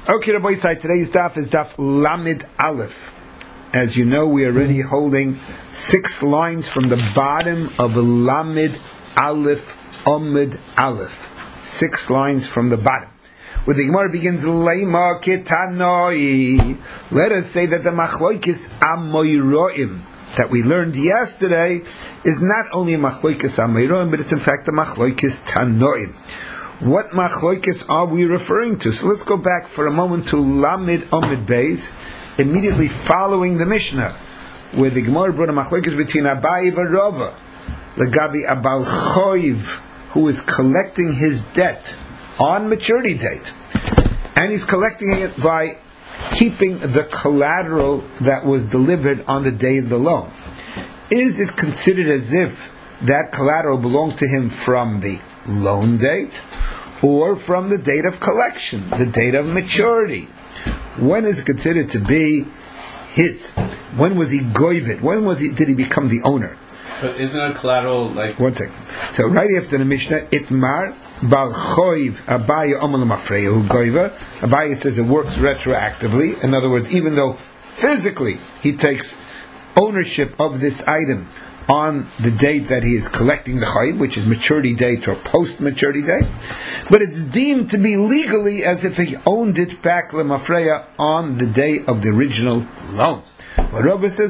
Okay, Rabbi Yisai, today's daf is daf Lamed Aleph. As you know, we are already holding 6 lines from the bottom of Lamed Aleph Amud Aleph. 6 lines from the bottom. Where the Gemara begins, Leima Ketanoi. Let us say that the Machloikis Amoiroim that we learned yesterday is not only a Machloikis Amoiroim, but it's in fact a Machloikis Tanoim. What Machloikis are we referring to? So let's go back for a moment to Lamed Amud Beis, immediately following the Mishnah, where the Gemara brought a Machloikis between Abaye and Rava, Legabi Abal Choiv, who is collecting his debt on maturity date, and he's collecting it by keeping the collateral that was delivered on the day of the loan. Is it considered as if that collateral belonged to him from the loan date or from the date of collection, the date of maturity? When is it considered to be his? When was he goyvet? Did he become the owner? But isn't a collateral like... One second. So right after the Mishnah, Itmar Bal Choiv Abaye Omal Mafreya Goyva. Abaye says it works retroactively. In other words, even though physically he takes ownership of this item on the date that he is collecting the Choiv, which is maturity date or post-maturity date, but it's deemed to be legally as if he owned it back Lemafreya on the day of the original loan. But Rabbi says,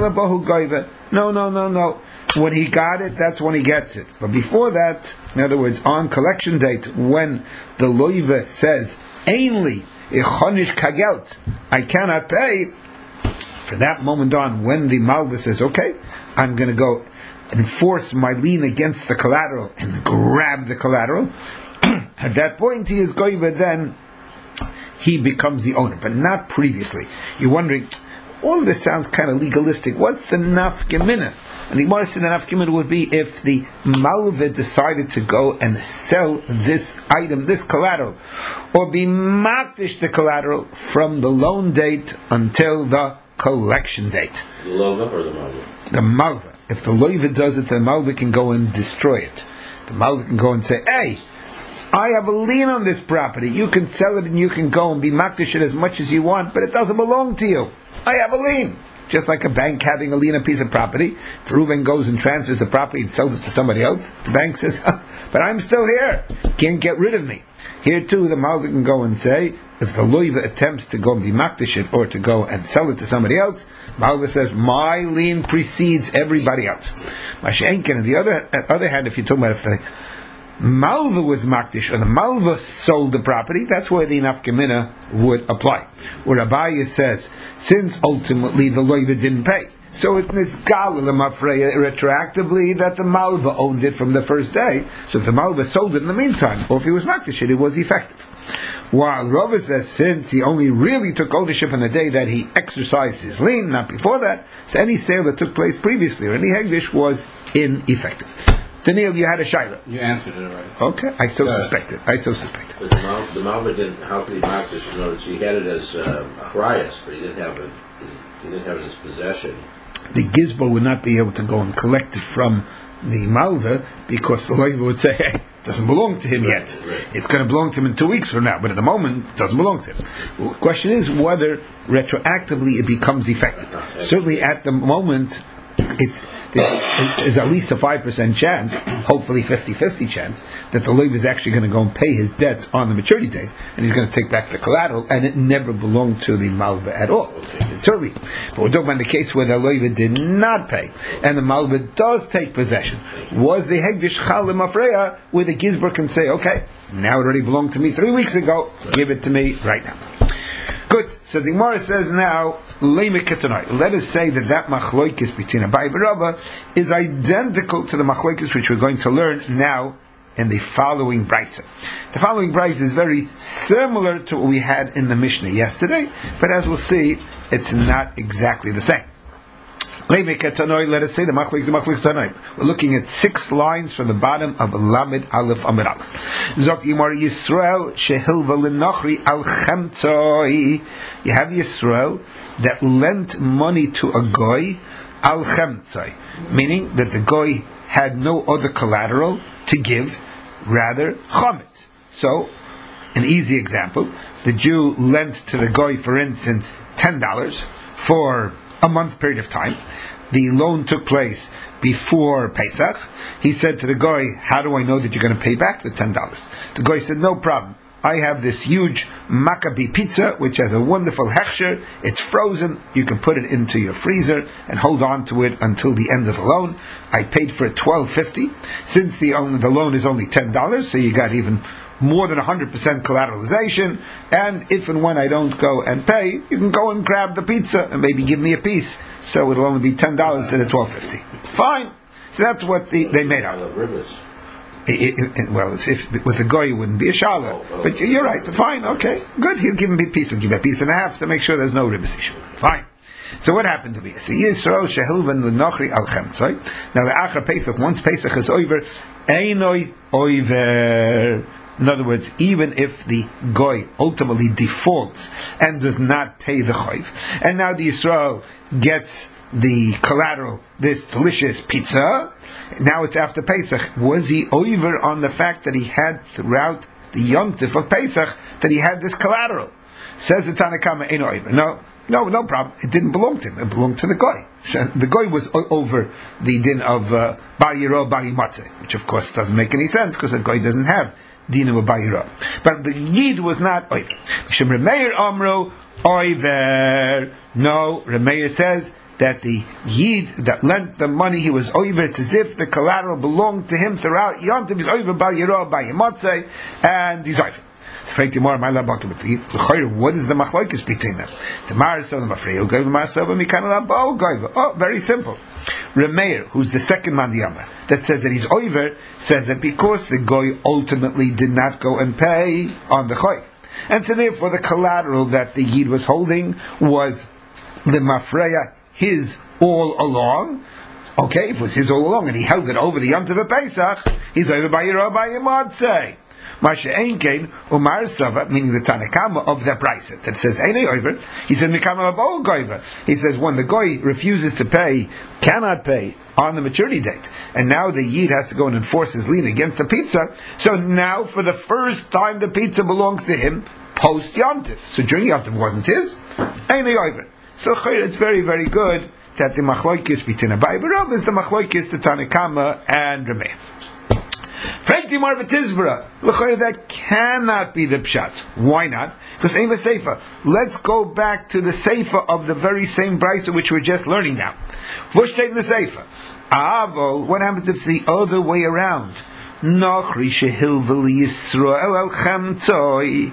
no. When he got it, that's when he gets it. But before that, in other words, on collection date, when the loiva says, Ainli, ichonish kagelt, I cannot pay, for that moment on, when the malva says, okay, I'm going to go enforce my lien against the collateral and grab the collateral, at that point he is going, but then he becomes the owner, but not previously. You're wondering, all of this sounds kind of legalistic. What's the nafkamina? And the Gemara said the nafkamina would be if the malva decided to go and sell this item, this collateral, or be makdish the collateral from the loan date until the collection date. The loiva or the malva? The malva. If the loiva does it, the malva can go and destroy it. The malva can go and say, hey, I have a lien on this property. You can sell it and you can go and be makdish it as much as you want, but it doesn't belong to you. I have a lien. Just like a bank having a lien on a piece of property. If Reuven goes and transfers the property and sells it to somebody else, the bank says, but I'm still here. Can't get rid of me. Here too, the malva can go and say, if the loiva attempts to go and be makdish it or to go and sell it to somebody else, malva says, my lien precedes everybody else. Mashenkin, on the other hand, if you're talking about if the malva was makdish or the malva sold the property, that's where the nafkamina would apply. Where Abaye says, since ultimately the loiva didn't pay, so it's nisgal lemafreya retroactively that the malva owned it from the first day. So if the malva sold it in the meantime, or if he was makdish it was effective. While Rava says, since he only really took ownership on the day that he exercised his lien, not before that, so any sale that took place previously or any hegdish was ineffective. Daniel, you had a shaila. You answered it already. Okay, I so suspected. But the malva didn't. How could he makdish? In other words, he had it as achrayas, but he didn't have it. He didn't have it as possession. The gizbar would not be able to go and collect it from the malva because the loiva would say, "Hey, it doesn't belong to him yet. Right. It's going to belong to him in 2 weeks from now, but at the moment, it doesn't belong to him." The question is whether retroactively it becomes effective. Certainly, at the moment, there's at least a 5% chance, hopefully 50-50 chance, that the loiva is actually going to go and pay his debt on the maturity date, and he's going to take back the collateral, and it never belonged to the malva at all. Certainly. But we're talking about the case where the loiva did not pay, and the malva does take possession. Was the hegdish chal lemafreya, where the gizbar can say, okay, now it already belonged to me 3 weeks ago, give it to me right now. Good. So the Gemara says now, let us say that machloikis between Abaye and Rava is identical to the machloikis which we're going to learn now in the following brisa. The following brisa is very similar to what we had in the Mishnah yesterday, but as we'll see, it's not exactly the same. Let us say the machloik tanoi. We're looking at 6 lines from the bottom of Lamed Aleph Amud Aleph. Zok Yimar Yisrael shehilva l'nochri al chemtzoi. You have Yisrael that lent money to a goy al chemtzoi, meaning that the goy had no other collateral to give, rather chometz. So an easy example. The Jew lent to the Goy, for instance, $10 for a month period of time. The loan took place before Pesach. He said to the Goy, how do I know that you're going to pay back the $10? The Goy said, no problem. I have this huge Maccabi pizza, which has a wonderful hechsher. It's frozen. You can put it into your freezer and hold on to it until the end of the loan. I paid for it $12.50. Since the loan is only $10, so you got even more than 100% collateralization. And if and when I don't go and pay, you can go and grab the pizza and maybe give me a piece. So it'll only be $10 instead of $12.50. Fine. So that's what they made out. Well, with a Goy, it wouldn't be a shala. But you're right. Fine, okay. Good. He'll give him a piece. He'll give a piece and a half to make sure there's no ribbis issue. Fine. So what happened to me? So Yisrael shehilvan l'nochri al chemtzoi. Now the Achar Pesach, once Pesach is over, einoi oiver. In other words, even if the Goy ultimately defaults and does not pay the chayv, and now the Yisrael gets the collateral, this delicious pizza, now it's after Pesach. Was he over on the fact that he had throughout the Yom Tov of Pesach that he had this collateral? Says the Tanna Kama, ain't over. No problem. It didn't belong to him. It belonged to the Goy. The Goy was over the din of Bal Yiro, Bal Yimatzeh, which of course doesn't make any sense because the Goy doesn't have din of Bal Yiro. But the Yid was not over. Shem Remeir Amro Oiver. No, Remeir says that the Yid that lent the money, he was over. It's as if the collateral belonged to him throughout Yom Tov. He's over Bal Yiro, Bal Yimatzeh, and he's over. What is the machlokes between them? The Marisov, the Mafreyo, the Marisov, and Mikanal Abo. Oh, very simple. Remeir, who's the second man the Yamar, that says that he's over, says that because the Goy ultimately did not go and pay on the Choy, and so therefore the collateral that the Yid was holding was the Mafreya, his all along. Okay, if it was his all along, and he held it over the Yom Tov of Pesach, he's over by Yiro, by Yimatzeh. Masha Einkein Umar Sava, meaning the Tanna Kama of that price that says Einei Over. He said Mikama Abo Goiva. He says when the Goy refuses to pay, cannot pay on the maturity date, and now the Yid has to go and enforce his lien against the pizza. So now, for the first time, the pizza belongs to him post Yom Tov. So during Yom Tov wasn't his. Einei Over. So it's very, very good that the machlokes between Abai Barab is the machlokes the Tanna Kama and Rameh. Frankly, that cannot be the pshat. Why not? Because ain't a seifa. Let's go back to the seifa of the very same brisa which we're just learning now. Vushtek the seifa. Avol. What happens if it's the other way around? Nochri shehilvel Yisrael al chamtzoi.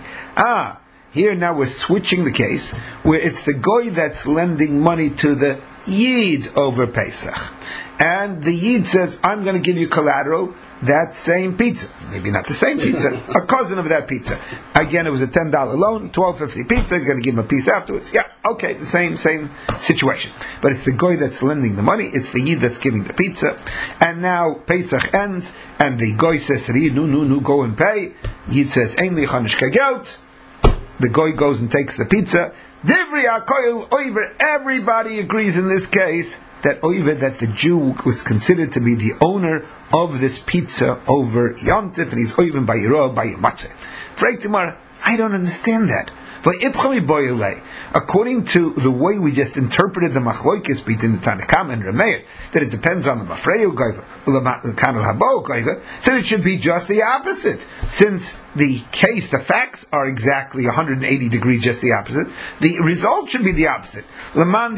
Here now we're switching the case, where it's the Goy that's lending money to the Yid over Pesach. And the Yid says, I'm going to give you collateral, that same pizza. Maybe not the same pizza, a cousin of that pizza. Again, it was a $10 loan, $12.50 pizza, you're going to give him a piece afterwards. Yeah, okay, the same situation. But it's the Goy that's lending the money, it's the Yid that's giving the pizza. And now Pesach ends, and the Goy says to the Yid, no, go and pay. Yid says, Ein li chanishka geld. The Goy goes and takes the pizza. Divri HaKoil Oiver. Everybody agrees in this case that Oiver, that the Jew was considered to be the owner of this pizza over Yom Tov, and he's Oiver by Yiro, by Yimatzeh. Freitimar, I don't understand that. According to the way we just interpreted the machlokes between the Tanna Kama and Rameir, that it depends on the Mafreyo Goiva, the Kanal Habo Goiva, so it should be just the opposite. Since the facts are exactly 180 degrees just the opposite, the result should be the opposite. According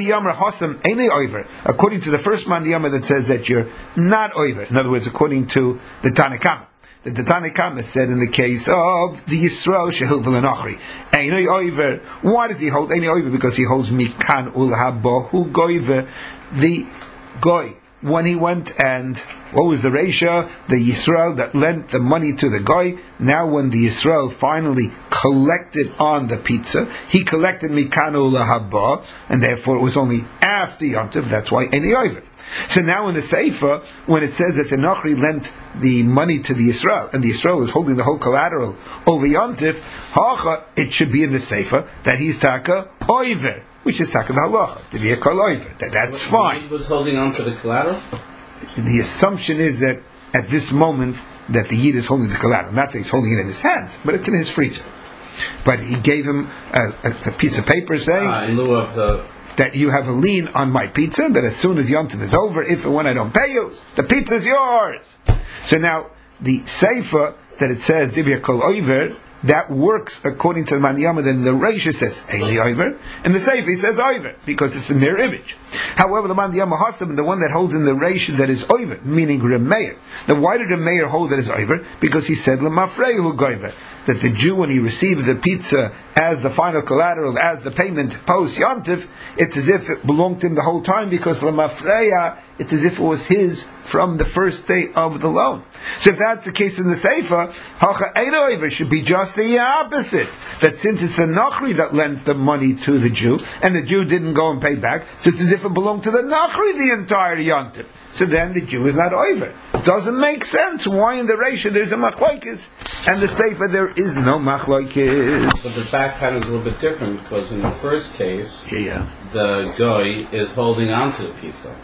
to the first man the Yamar that says that you're not over. In other words, according to the Tanna Kama. The Tanna Kama said in the case of the Yisrael Shehil V'Lenachri, Einoi Oiver. Why does he hold Einoi Oiver? Because he holds Mikan Ul Habohu Goiver, the Goy. When he went and, what was the ratio? The Yisrael that lent the money to the Goy. Now when the Yisrael finally collected on the pizza, he collected Mikan Ul Habo, and therefore it was only after Yom Tov. That's why Einoi Oiver. So now in the Sefer, when it says that the Nochri lent the money to the Yisrael, and the Yisrael was holding the whole collateral over Yom Tov, it should be in the Sefer that he's Taka Oiver, which is Taka the Halacha, to be a Kol Oiver. That's fine. He was holding on to the collateral? The assumption is that at this moment, that the Yid is holding the collateral. Not that he's holding it in his hands, but it's in his freezer. But he gave him a piece of paper saying, in lieu of the... that you have a lien on my pizza, that as soon as Yom Tov is over, if and when I don't pay you, the pizza's yours. So now, the Seifa, that it says, Dibya Kol Oiver, that works according to the Mandiyama, then the Reisha says, Eili Oiver, and the Seifa says Oiver, because it's a mirror image. However, the Mandiyama Hasam, the one that holds in the Reisha that is Oiver, meaning Remeir. Now, why did Remeir hold that is Oiver? Because he said, Lemafrehu Goiver, that the Jew, when he received the pizza as the final collateral, as the payment post Yom Tov, it's as if it belonged to him the whole time, because Lemafreya, it's as if it was his from the first day of the loan. So if that's the case in the Seifa, Hacha Eidoiver should be just the opposite. That since it's the Nachri that lent the money to the Jew, and the Jew didn't go and pay back, so it's as if it belonged to the Nachri the entire Yom Tov. So then the Jew is not Oiver. Doesn't make sense. Why in the Reisha there's a Machlokes, and the Seifa there is no Machlokes? But the back pattern is a little bit different, because in the first case, the goy is holding on to the pizza.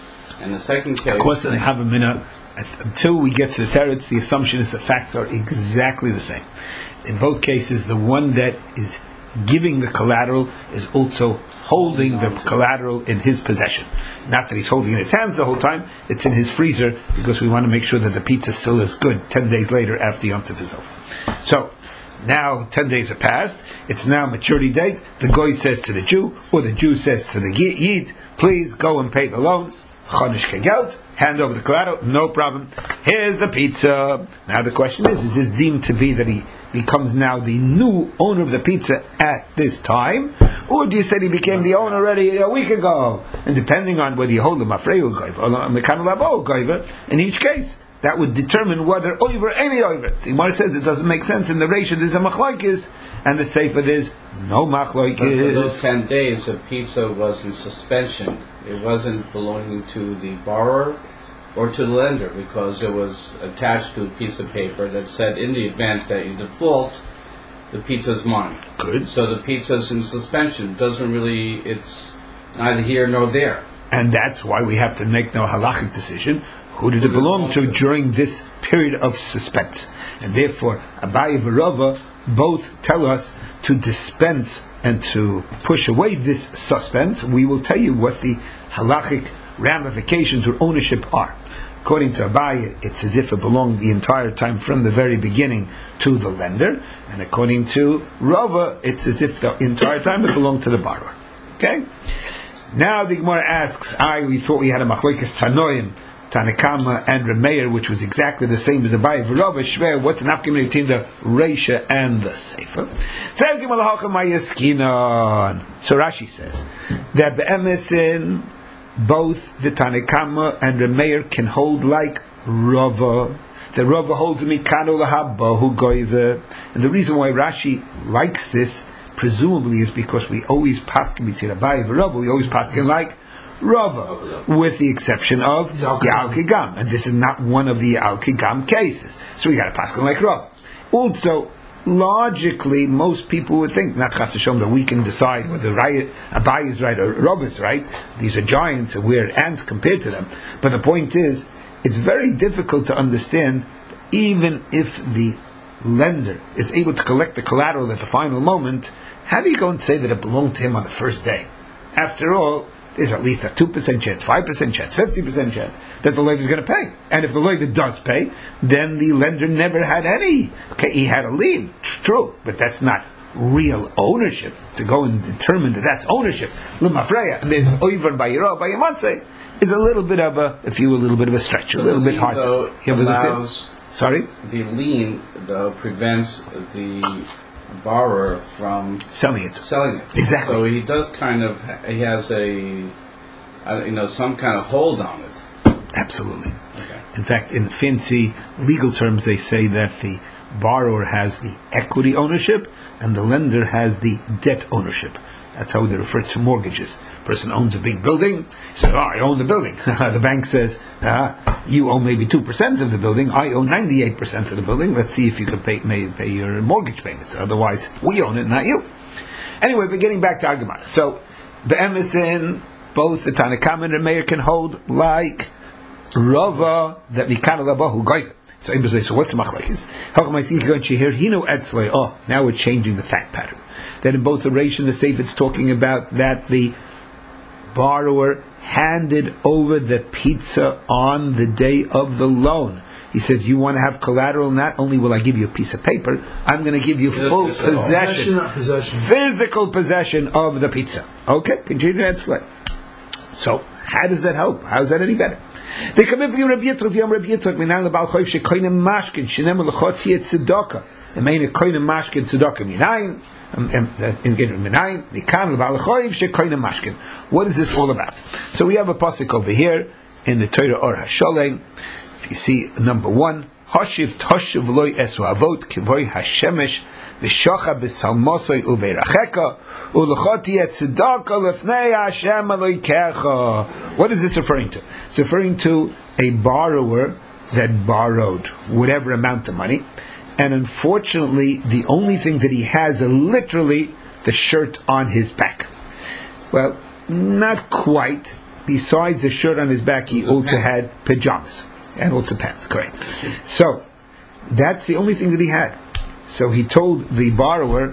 In the second case... Of course, they have a minute. Until we get to the teretz, the assumption is the facts are exactly the same. In both cases, the one that is giving the collateral is also holding the collateral in his possession. Not that he's holding it in his hands the whole time, it's in his freezer, because we want to make sure that the pizza still is good 10 days later after Yom Tov is over. So, now 10 days have passed, it's now maturity date, the goy says to the Jew, or the Jew says to the Yid, please go and pay the loan, Chodesh Kegelt, hand over the collateral, no problem, here's the pizza. Now the question is this deemed to be that he becomes now the new owner of the pizza at this time, or do you say he became the owner already a week ago? And depending on whether you hold him Afreyu Goiva or Mekan Labo Goiva, in each case, that would determine whether Oiver any Oiver. The Gemara says it doesn't make sense. In the Reisha there's a Machlokes, and the Seifa there's no Machlokes. But for those 10 days, the pizza was in suspension. It wasn't belonging to the borrower or to the lender, because it was attached to a piece of paper that said, in the event that you default, the pizza's mine. Good. So the pizza's in suspension. It's neither here nor there. And that's why we have to make no halachic decision. Who did it belong to during this period of suspense? And therefore, Abaye and Rava both tell us to dispense and to push away this suspense. We will tell you what the halachic ramifications or ownership are. According to Abaye, it's as if it belonged the entire time from the very beginning to the lender, and according to Rava, it's as if the entire time it belonged to the borrower. Okay? Now the Gemara asks, we thought we had a machlokes Tanoim, Tanakama and Remeir, which was exactly the same as Abaye and Rava. Shver, what's the nafkamina between the Reisha and the Seifa? Says the Malachim Mayaskinon. So Rashi says that be'emesin, both the Tanakama and Remeir can hold like Rava. The Rava holds mikano lahabba hu goive. And the reason why Rashi likes this, presumably, is because we always paskin between Abaye and Rava. We always paskin like Rava, with the exception of the Al Kigam, and this is not one of the Al Kigam cases. So we got to paskin like Rava. Also, logically, most people would think, not Chas V'Shalom, that we can decide whether Abaye is right or Rava is right. These are giants, and we're ants compared to them. But the point is, it's very difficult to understand, even if the lender is able to collect the collateral at the final moment, how do you go and say that it belonged to him on the first day? After all, there's at least a 2% chance, 5% chance, 50% chance that the lender is going to pay. And if the lender does pay, then the lender never had any. Okay, he had a lien, true, but that's not real ownership. To go and determine that that's ownership, l'mafreya, and there's oiver by Yamatse, is a little bit of a stretch, a little bit hard. The lien, though, prevents the borrower from selling it. Exactly. So he does he has some kind of hold on it. Absolutely. Okay. In fact, in fancy legal terms, they say that the borrower has the equity ownership and the lender has the debt ownership. That's how they refer to mortgages. Person owns a big building, he says, I own the building. The bank says, you own maybe 2% of the building, I own 98% of the building, let's see if you can pay your mortgage payments, otherwise we own it, not you. Anyway, but getting back to argument. So, the Emerson, both the Tanakam and the Meir can hold like Rava, that Mikana Labahu Goiva. So what's the machlekes? Oh, now we're changing the fact pattern. That in both the Reish and the Seif, it's talking about that the borrower handed over the pizza on the day of the loan. He says, you want to have collateral, not only will I give you a piece of paper, I'm going to give you full possession, physical possession of the pizza. Okay, continue to explain. So, how does that help? How is that any better? They come in from Rabbi Yitzchak, Minan the Baal Chayv shekoinem mashkin, shenem lechot yet tzedakah. The main koinem mashkin tzedakah minayin. What is this all about? So we have a pasuk over here in the Torah Or HaSholem. If you see number 1, Hashiv Toshiv Loi Esu Avot Kivoi Hashemesh V'Shocha B'Salmosoi Uveiracheka U'Lechoti Et Tzedakah Lefnei Hashem Elokecha. What is this referring to? It's referring to a borrower that borrowed whatever amount of money, and unfortunately, the only thing that he has is literally the shirt on his back. Well, not quite. Besides the shirt on his back, he also had pajamas. And also pants, correct. So, that's the only thing that he had. So he told the borrower,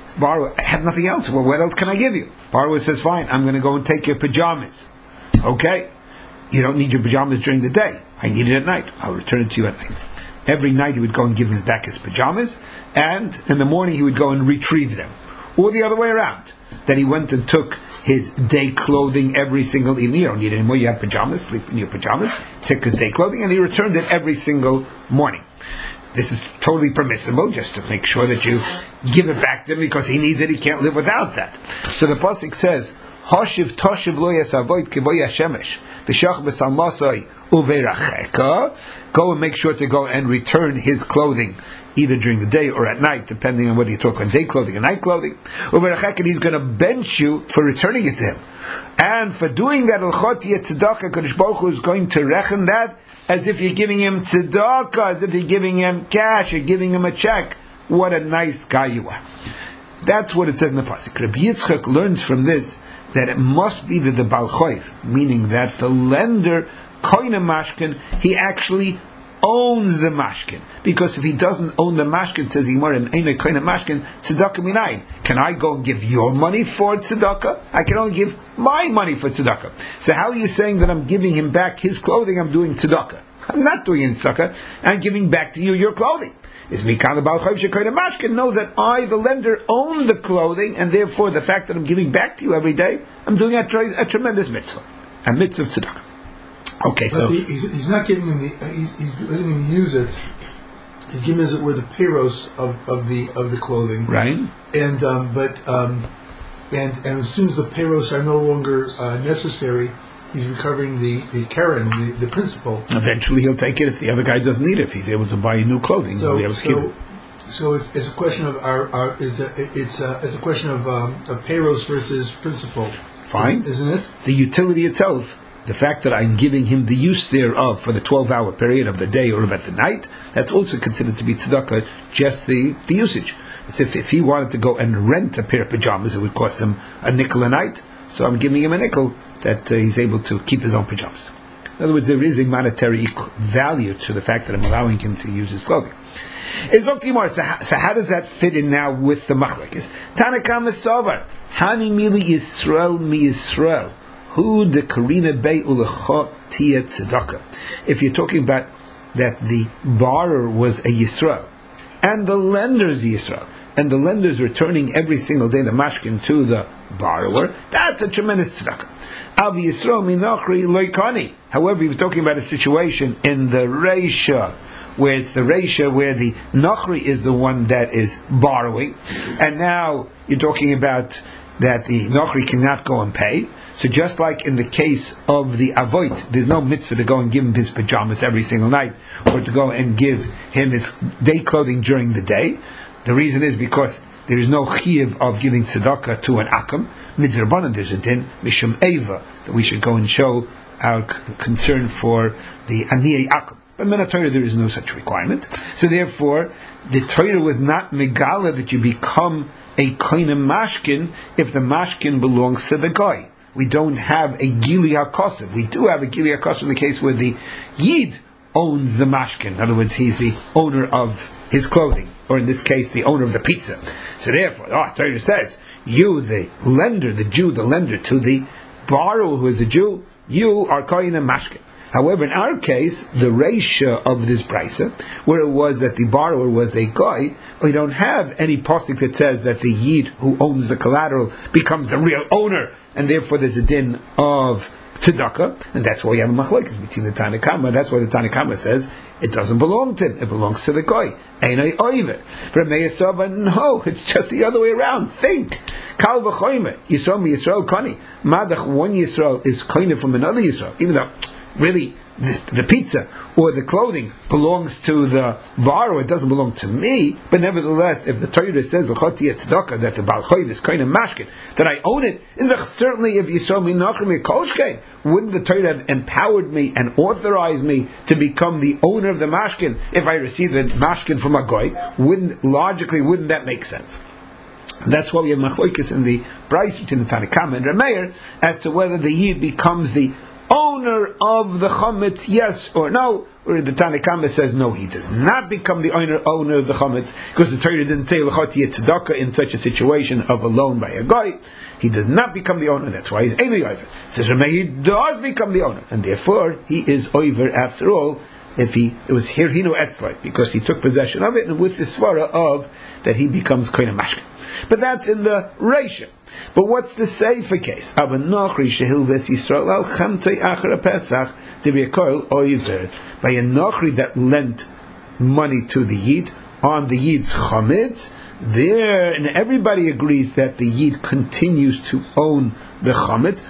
I have nothing else. Well, what else can I give you? Borrower says, fine, I'm going to go and take your pajamas. Okay? You don't need your pajamas during the day. I need it at night. I'll return it to you at night. Every night he would go and give him back his pajamas, and in the morning he would go and retrieve them. Or the other way around. Then he went and took his day clothing every single evening. You don't need it anymore. You have pajamas, sleep in your pajamas. Took his day clothing, and he returned it every single morning. This is totally permissible, just to make sure that you give it back to him, because he needs it. He can't live without that. So the pasuk says, Hashiv toshiv lo yasavoit kivoy hashemesh v'shach b'salmasoi uveiracheka. Go and make sure to go and return his clothing either during the day or at night, depending on whether you talk on day clothing or night clothing. Uveiracheka, he's going to bench you for returning it to him. And for doing that, L'chot yeh tzedakah, Kadosh Baruch Hu is going to reckon that as if you're giving him tzedakah, as if you're giving him cash, or giving him a check. What a nice guy you are. That's what it says in the pasuk. Rabbi Yitzchak learns from this that it must be that the Baal Chayv, meaning that the lender, koine mashkin, he actually owns the mashkin. Because if he doesn't own the mashkin, says Gemara, koine mashkin, tzedakah minayin. Can I go and give your money for tzedakah? I can only give my money for tzedakah. So how are you saying that I'm giving him back his clothing? I'm doing tzedakah. I'm not doing it tzedakah. I'm giving back to you your clothing. Is Mikan the Baal Chayv shekoine mashkin? Know that I, the lender, own the clothing, and therefore the fact that I'm giving back to you every day, I'm doing a tremendous mitzvah, a mitzvah of tzedakah. Okay, but so he's not giving him he's letting him use it. He's giving it with the payros of the clothing, right? And as soon as the payros are no longer necessary, he's recovering the keren, the principal. Eventually, he'll take it if the other guy doesn't need it. If he's able to buy new clothing, he'll be able to keep it. So it's a question of it's a question of payros versus principal. Fine, isn't it? The utility itself. The fact that I'm giving him the use thereof for the 12-hour period of the day or at the night, that's also considered to be tzedakah, just the usage. It's if he wanted to go and rent a pair of pajamas, it would cost him a nickel a night, so I'm giving him a nickel that he's able to keep his own pajamas. In other words, there is a monetary value to the fact that I'm allowing him to use his clothing. So how does that fit in now with the machlekes? Tanakam Sovar, Hani Mili Yisrael Mi Yisrael. Who the Karina Bei Ulechot Tia Tzedakah. If you're talking about that the borrower was a Yisrael, and the lender is a Yisrael, and the lender is returning every single day the mashkin to the borrower, that's a tremendous tzedakah. Avi Yisrael Minachri Loikani. However, you're talking about a situation in the Reisha, where it's the Reisha where the Nachri is the one that is borrowing, and now you're talking about that the Nachri cannot go and pay. So just like in the case of the Avoit, there's no mitzvah to go and give him his pajamas every single night, or to go and give him his day clothing during the day. The reason is because there is no chiyuv of giving tzedakah to an akam. Midrabanan, there's a din, mishum eva, that we should go and show our concern for the aniyei akam. But in the Torah there is no such requirement. So therefore, the Torah was not megala that you become a koine mashkin if the mashkin belongs to the guy. We don't have a Gili HaKosev. We do have a Gili HaKosev in the case where the Yid owns the mashkin. In other words, he's the owner of his clothing, or in this case, the owner of the pizza. So therefore, Torah says, you, the lender, the Jew, the lender to the borrower who is a Jew, you are kohen and mashkin. However, in our case, the ratio of this brisa, where it was that the borrower was a guy, we don't have any pasuk that says that the yid who owns the collateral becomes the real owner, and therefore there's a din of tzedakah, and that's why you have a machlokes between the Tanna Kama. That's why the Tanna Kama says it doesn't belong to him; it belongs to the guy. Einay oiver. For Meisava, no, it's just the other way around. Think. Kal v'choyme Yisrael mi Yisrael kani. Madach one Yisrael is koine from another Yisrael, even though really the pizza or the clothing belongs to the borrower, it doesn't belong to me. But nevertheless, if the Torah says that the Baal Choiv is kind of mashkin, that I own it, certainly if Yisrael minachim kolshkein, wouldn't the Torah have empowered me and authorized me to become the owner of the mashkin if I received the mashkin from a goy? Wouldn't that make sense? That's why we have machlokes in the price between the Tanna Kama and Rameir as to whether the yid becomes the owner of the chametz, yes or no. Or the Tanna Kama says no, he does not become the owner of the chametz, because the Torah didn't say l'chati tzedakah in such a situation of a loan by a guy. He does not become the owner. That's why he's einay over. Says Rameir, he does become the owner, and therefore he is over after all. If it was hirhinu etzlai, because he took possession of it, and with the svara of that he becomes kohen mashkin. But that's in the ratio. But what's the safer case? By a nochri that lent money to the yid on the yid's chametz, there, and everybody agrees that the yid continues to own the chametz.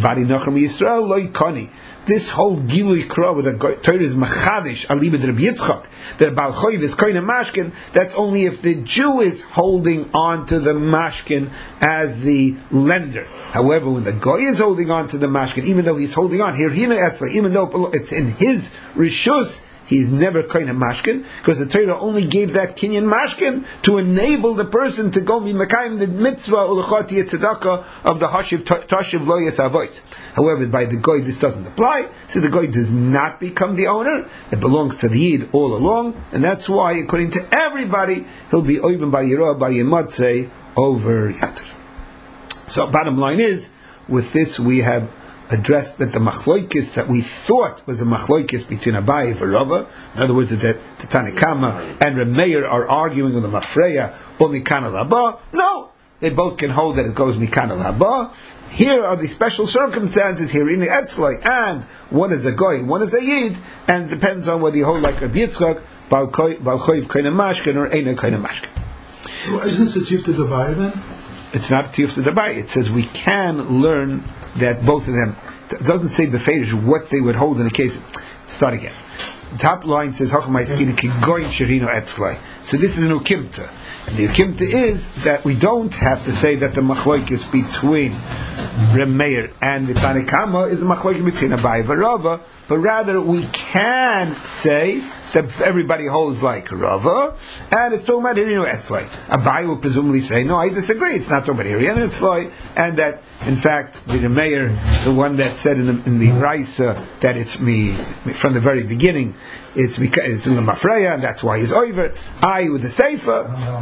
This whole Gilui Kra with the Torah is Machadish, Alibid Rabbi Yitzchak, that Baal Choiv is Kohen Mashkin, that's only if the Jew is holding on to the Mashkin as the lender. However, when the Goy is holding on to the Mashkin, even though he's holding on, even though it's in his Rishus, he's never Kohen Mashkin, because the Torah only gave that Kinyan Mashkin to enable the person to go be Mekayim the mitzvah ulachati tzedakah of the Hashiv Tashiv Lo Yesavoit. However, by the Goy this doesn't apply, so the Goy does not become the owner, it belongs to the Yid all along, and that's why, according to everybody, he'll be Oivim by Yerah, by Yematzeh, over Yantav. So, bottom line is, with this we have addressed that the machloikis that we thought was a machloikis between Abaye and Rava, in other words, that the Tanna Kama and Rameir are arguing with the Mafreya or Mikana Laba. No, they both can hold that it goes Mikana Laba. Here are the special circumstances here in the Etzlai, and one is a goy, one is a yid, and it depends on whether you hold like Rabbi Yitzchak, Baal Choiv Kohen Mashkin or Eina Kohen Mashkin. So isn't it Tifta Dabai then? It's not Tifta Dabai. It says we can learn that both of them. It doesn't say beferish what they would hold in the case. Start again. The top line says Hachmaiskini ki goyin sherino etzlai. So this is an ukimta. And the ukimta is that we don't have to say that the machloikis between Rameir and the Tanna Kama is a machloikis between Abaye and Rava, but rather we can say that everybody holds like Rava, and it's talking about Hirinu Etzlai. Abaye will presumably say, no, I disagree, it's not talking about Hirinu Etzlai, and that, in fact, the Rameir, the one that said in the Raisa that it's me from the very beginning, it's in the Mafreya, and that's why he's over. I with the Sefer.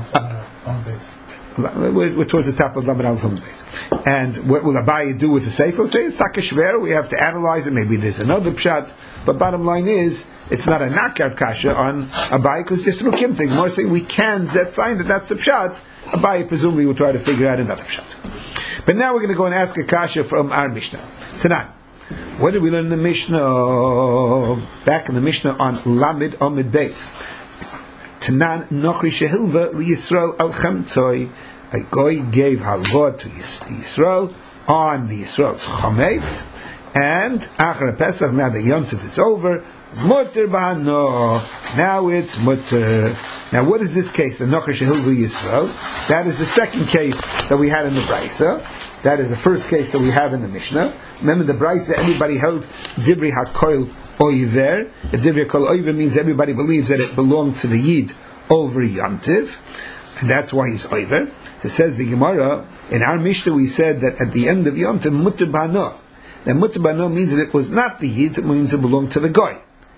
We're towards the top of Lamed Aleph base. And what will Abaye do with the Sefer? Say it's Takashver, we have to analyze it, maybe there's another pshat, but bottom line is, it's not a knockout kasha on Abaye, because just a Kim thing. More saying we can zet sign that that's the pshat. Abaye presumably will try to figure out another pshat. But now we're going to go and ask a kasha from our Mishnah. Tonight, what did we learn in the Mishnah? Back in the Mishnah on Lamed Amid Beis. Tanan Nochri Shehilva Yisrael Al Chamtzoi. A guy gave halva to Yisrael on the Yisrael's chametz, and Achar Pesach, now the Yom Tov is over, mutter b'hano, now it's mutter. Now what is this case, the Nochri Shehilva Yisrael? That is the second case that we had in the Brisa. That is the first case that we have in the Mishnah. Remember the Brisa, everybody held Dibri HaKoil Oiver. If Dibri HaKoil Oiver means everybody believes that it belonged to the Yid over Yom Tov, and that's why he's Oiver. It says the Gemara, in our Mishnah we said that at the end of Yom Tov, mutter b'hano. Now mutter b'hano means that it was not the Yid, it means it belonged to the Goy.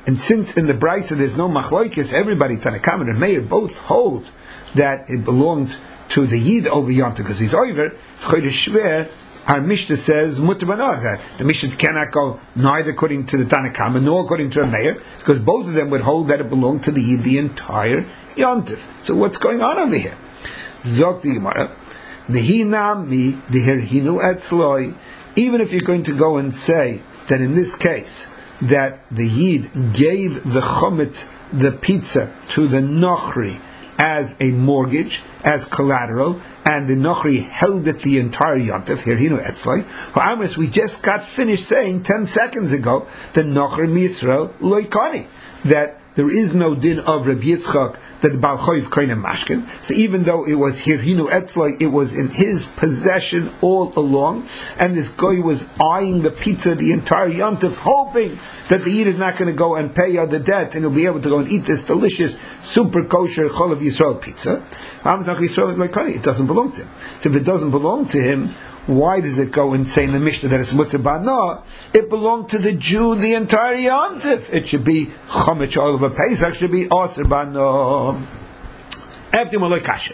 And since in the Brisa there's no machloikis, everybody, Tanakam and Meir, both hold that it belonged to the Yid over Yontif because he's over. It's Chodesh Shver. Our Mishnah says mutar banah, that the Mishnah cannot go neither according to the Tanakam nor according to the Meir, because both of them would hold that it belonged to the Yid the entire Yontif. So what's going on over here? Zok the Gemara, the hinam mi the hinu etzloi. Even if you're going to go and say that in this case that the Yid gave the chometz, the pizza, to the Nochri as a mortgage, as collateral, and the Nochri held it the entire Yontif, here hinu etzloi. Ha'amris, we just got finished saying 10 seconds ago, the Nochri Yisrael loikani, that there is no din of Rabbi Yitzchak that the Baal Choiv Koinem Mashkin. So even though it was Hirhinu Etzloi, it was in his possession all along, and this guy was eyeing the pizza the entire Yontif, hoping that the Yid is not going to go and pay out the debt, and he'll be able to go and eat this delicious, super kosher Chol of Yisrael pizza. It doesn't belong to him. So if it doesn't belong to him, why does it go and say in the Mishnah that it's mutar banah? It belonged to the Jew the entire Yontif. It should be chometz all of a Pesach, should be aser banah. After Malay Kasha.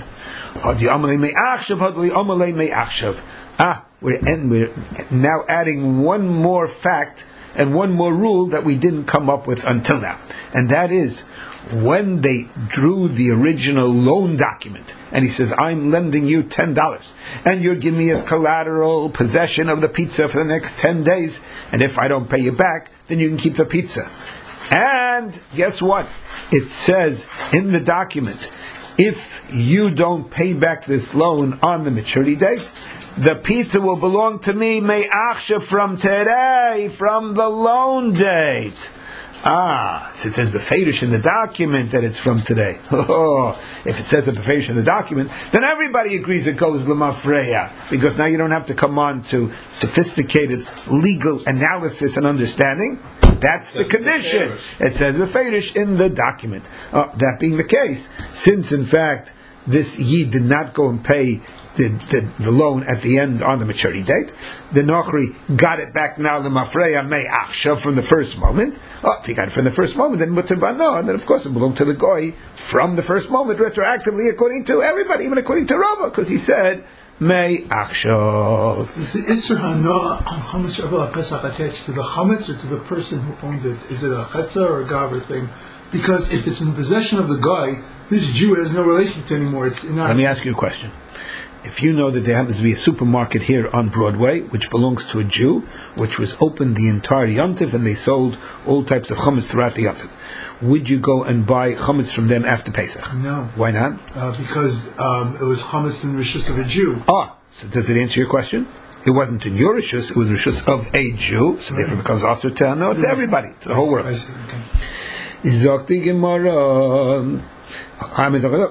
We're now adding one more fact and one more rule that we didn't come up with until now. And that is, when they drew the original loan document, and he says, I'm lending you $10, and you're giving me as collateral possession of the pizza for the next 10 days, and if I don't pay you back, then you can keep the pizza. And guess what? It says in the document, if you don't pay back this loan on the maturity date, the pizza will belong to me, me'achshav, from today, from the loan date. So it says beferish in the document that it's from today. If it says beferish in the document, then everybody agrees it goes l'mafreya, because now you don't have to come on to sophisticated legal analysis and understanding. That's the condition. It says beferish in the document. That being the case, since in fact this Yid did not go and pay the loan at the end on the maturity date, the Nochri got it back now, the Mafreya Me'achshav, from the first moment. If he got it from the first moment, then mutar banah, and then of course it belonged to the Goy from the first moment, retroactively, according to everybody, even according to Rava, because he said Me'achshav. Is the Isser Hana on Chametz Shavuot Pesach attached to the Chametz or to the person who owned it? Is it a Chetza or a Gaver thing? Because if it's in possession of the guy, this Jew has no relation to anymore. It's not. Let me ask you a question. If you know that there happens to be a supermarket here on Broadway, which belongs to a Jew, which was open the entire Yontif, and they sold all types of chametz throughout the Yontif, would you go and buy chametz from them after Pesach? No. Why not? Because it was chametz in rishus of a Jew. So does it answer your question? It wasn't in your rishus, it was rishus of a Jew, so therefore it becomes also to everybody, to the whole world. I see, okay. Zokti Gemara. So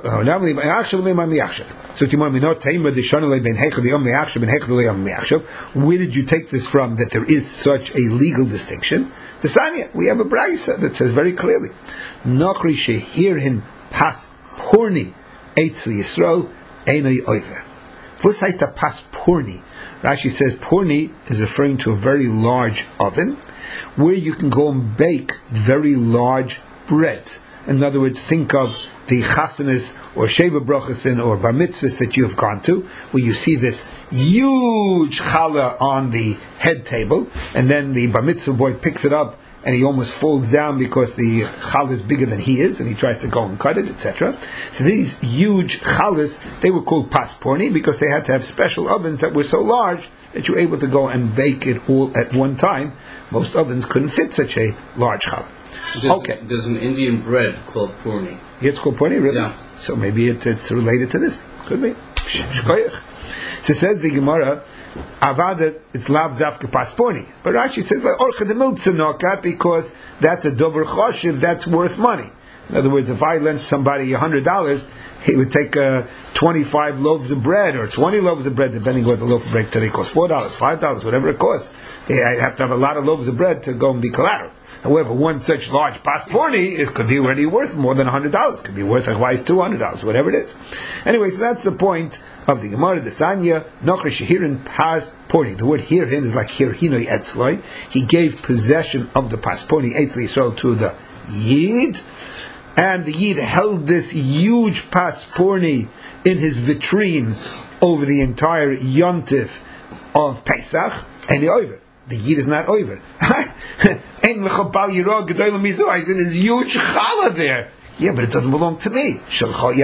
where did you take this from, that there is such a legal distinction? The Sanya, we have a brisa that says very clearly, Nochri shehirhin pas porni eitzel Yisrael einay oiver. What heißt a pas porni? Rashi says porni is referring to a very large oven where you can go and bake very large bread. In other words, think of the chasanis or sheva brachasin or bar mitzvahs that you have gone to, where you see this huge challah on the head table, and then the bar mitzvah boy picks it up and he almost falls down because the challah is bigger than he is, and he tries to go and cut it, etc. So these huge challahs, they were called pasporni because they had to have special ovens that were so large that you were able to go and bake it all at one time. Most ovens couldn't fit such a large challah. There's an Indian bread called purni. It's called purni, really? Yeah. So maybe it's related to this. Could be. So says the Gemara, Avada, it's lav dafka pasporni. But Rashi says, because that's a dover choshev, that's worth money. In other words, if I lent somebody $100, he would take 25 loaves of bread or 20 loaves of bread, depending on what the loaf of bread today costs, $4, $5, whatever it costs. I'd have to have a lot of loaves of bread to go and be collateral. However, one such large pasporni, it could be already worth more than $100. It could be worth otherwise $200, whatever it is. Anyway, so that's the point of the Gemara, the Sanya, Nochri shehirin pasporni. The word hirhin is like hirhinoi etzloi. He gave possession of the pasporni etzli Yisrael to the Yid, and the Yid held this huge pasporni in his vitrine over the entire yontif of Pesach, and the over. The Yid is not over. In his huge challah there. Yeah, but it doesn't belong to me. It's not my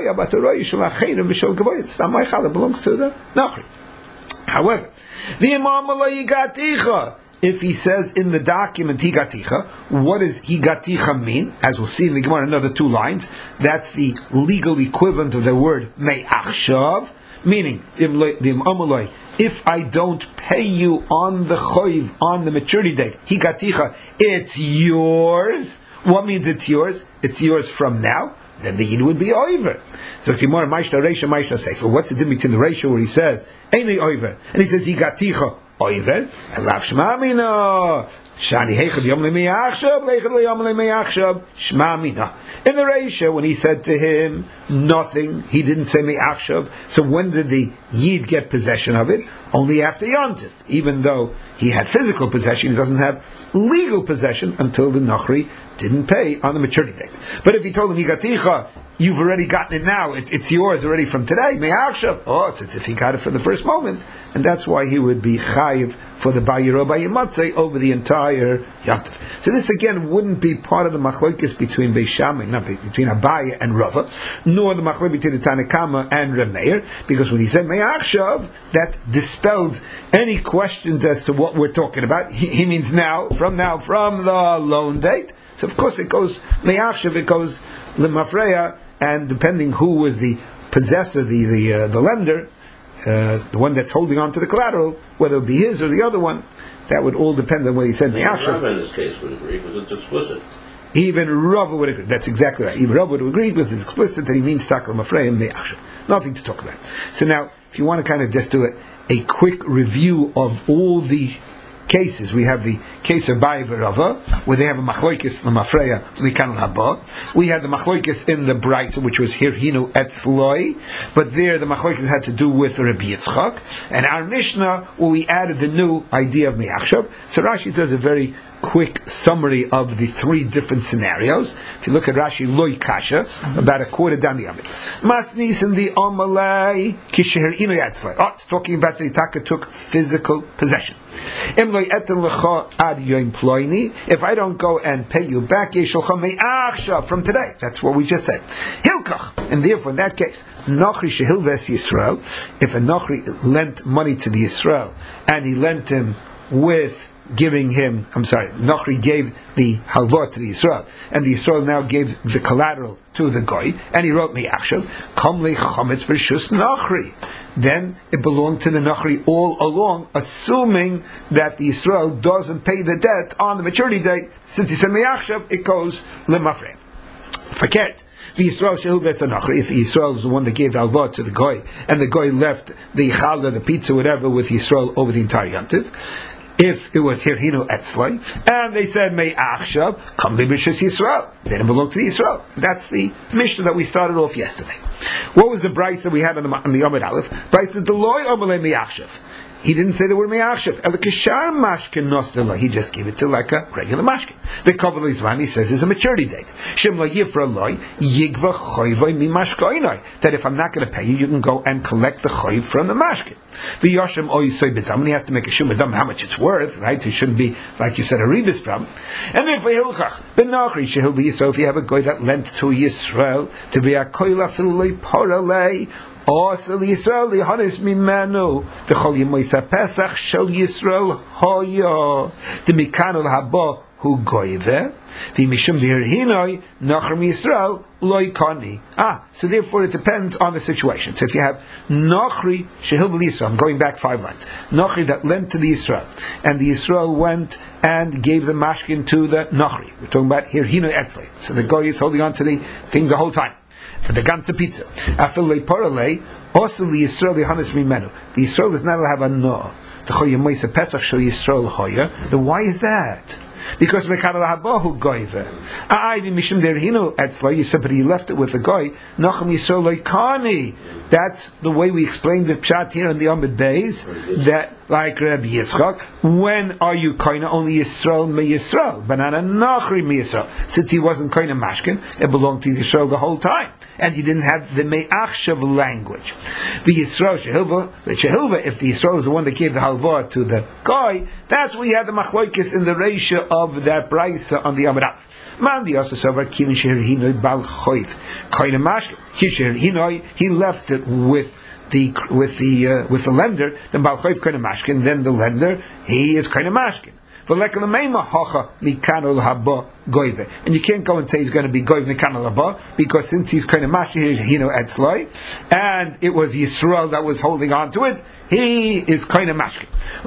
challah, it belongs to the Nachri. However, the Imam Higaticha, if he says in the document Higaticha, what does Higaticha mean? As we'll see in the Gemara, another 2 lines. That's the legal equivalent of the word Me'achshav, meaning, if I don't pay you on the choiv, on the maturity date, Higaticha, it's yours. What means it's yours? It's yours from now. Then the Yid would be over. So Gemara Maishta Reisha Maishta say. So what's the difference between the ratio where he says Einei over and he says Higaticha over and Lav Shema Mina Shani Heichad Yom LeMe'achshav Leichad LeYom LeMe'achshav Shema Mina. In the ratio when he said to him nothing, he didn't say Me'achshav. So when did the Yid get possession of it? Only after Yontif. Even though he had physical possession, he doesn't have legal possession until the Nachri didn't pay on the maturity date. But if he told him Higaticha, you've already gotten it now, it's yours already from today, Me'achshav, it's as if he got it from the first moment, and that's why he would be chayiv for the Bayiro Bayimatzeh over the entire Yantif. So this again wouldn't be part of the machlokes between Beis Shammai, not between Abaye and Rava, nor the machlokes between the Tanakama and Rameir, because when he said Me'achshav, that dispelled any questions as to what we're talking about. He means now, from the loan date. So of course it goes Me'achshav, it goes Lemafreya, and depending who was the possessor, the lender, the one that's holding on to the collateral, whether it be his or the other one, that would all depend on what he said Me'achshav. Rava in this case would agree because it's explicit. Even Rava would agree. That's exactly right. Even Rava would agree with it's explicit that he means Takal Mafreya and Me'achshav. Nothing to talk about. So now, if you want to kind of just do a quick review of all the cases, we have the case of Bayi Rava, where they have a machloikis l'mafreya l'kan l'haba. We had the machloikis in the Braisa, which was hirhinu etzloi, but there the machloikis had to do with Rabbi Yitzchak, and our Mishnah, where we added the new idea of Me'achshav. So Rashi does a very quick summary of the 3 different scenarios. If you look at Rashi, Loi Kasha, about a quarter down the Amid. Masnis in the Omalai, Kisher Inu Yatzlai. It's talking about the Taka took physical possession. If I don't go and pay you back, from today. That's what we just said. Hilkach. And therefore, in that case, Nochri Shehilves Yisrael, if a Nochri lent money to the Yisrael, and he lent him with Nochri gave the halva to the Yisrael, and the Yisrael now gave the collateral to the Goy, and he wrote Me'achshav, Kamle Chometz V'Shus Nochri. Then it belonged to the Nochri all along, assuming that the Yisrael doesn't pay the debt on the maturity date. Since he said Me'achshav, it goes Lemafrei. Forget. The Yisrael Shehilves Nochri, if the Yisrael was the one that gave the halva to the Goy, and the Goy left the challah, the pizza, whatever, with Yisrael over the entire Yantiv. If it was Hirhinu Etzlai, and they said Me'achshav, come to Mishas Yisrael, then it belonged to the Yisrael. That's the Mishnah that we started off yesterday. What was the Braisa that we had on the Amud Aleph? Braisa Deloy Omalei Me'achshav. He didn't say the word Me'achshav. Elikashar Mashkin Nostela. He just gave it to like a regular Mashkin. The Kavod Lizvan, he says, there's a maturity date. Shem La Yifra Loi, Yigva Choyvoi Mi Mashkoinoi. That if I'm not going to pay you, you can go and collect the Choyv from the Mashkin. The Yoshem Oisoi B'dam, and he has to make a Shum B'dam how much it's worth, right? It shouldn't be, like you said, a Rebus problem. And then for Hilchach, B'nachri Shehil B'Yisrael, if you have a guy that lent to Yisrael, to be a Koila Filoi Poralei, Also Yisrael lihanis mimenu the Chol Yemoisa Pesach Shel Yisrael Hoya the Mikanul Haba Hu Goyve the Mishum Dirhinoi Nachrim Yisrael Loikani. So therefore it depends on the situation. So if you have Nachri Shehil Yisrael, I'm going back 5 lines. Nachri that lent to the Yisrael, and the Yisrael went and gave the mashkin to the Nachri. We're talking about here Hinoi Etzlei. So the guy is holding on to the thing the whole time. For the ganze pizza. Afilei paralei, also the Yisrael Yohanes Mimenu. The Yisrael does not have a no. The Choy Yemoisa Pesach Shel Yisrael Hoya. Then why is that? Because Mekadal Habahu Goyve. Mishum Derhinu Etzla. You said, but he left it with the guy. Nachem Yisrael Loikani. That's the way we explained the pshat here in the Amud Beis, that like Rabbi Yitzchak, when are you koina? Only Yisrael me Yisrael, banana nachri me Yisrael. Since he wasn't koina mashkin, it belonged to Yisrael the whole time, and he didn't have the me'achshav language. The Yisrael shehilva, if the Yisrael is the one that gave the halva to the guy, that's where he had the machloikis in the ratio of that brisa on the Amud Aleph. Man the also said Kivin Sher Hinoi Bal Choyt Koine Mashkin. He left it with the lender, then Bal Choyt Koine Mashkin, then the lender, he is Koine Mashkin. And you can't go and say he's going to be goyv mikanal haba, because since he's kind of mashkin, etzloi, and it was Yisrael that was holding on to it, he is kind of mashkin.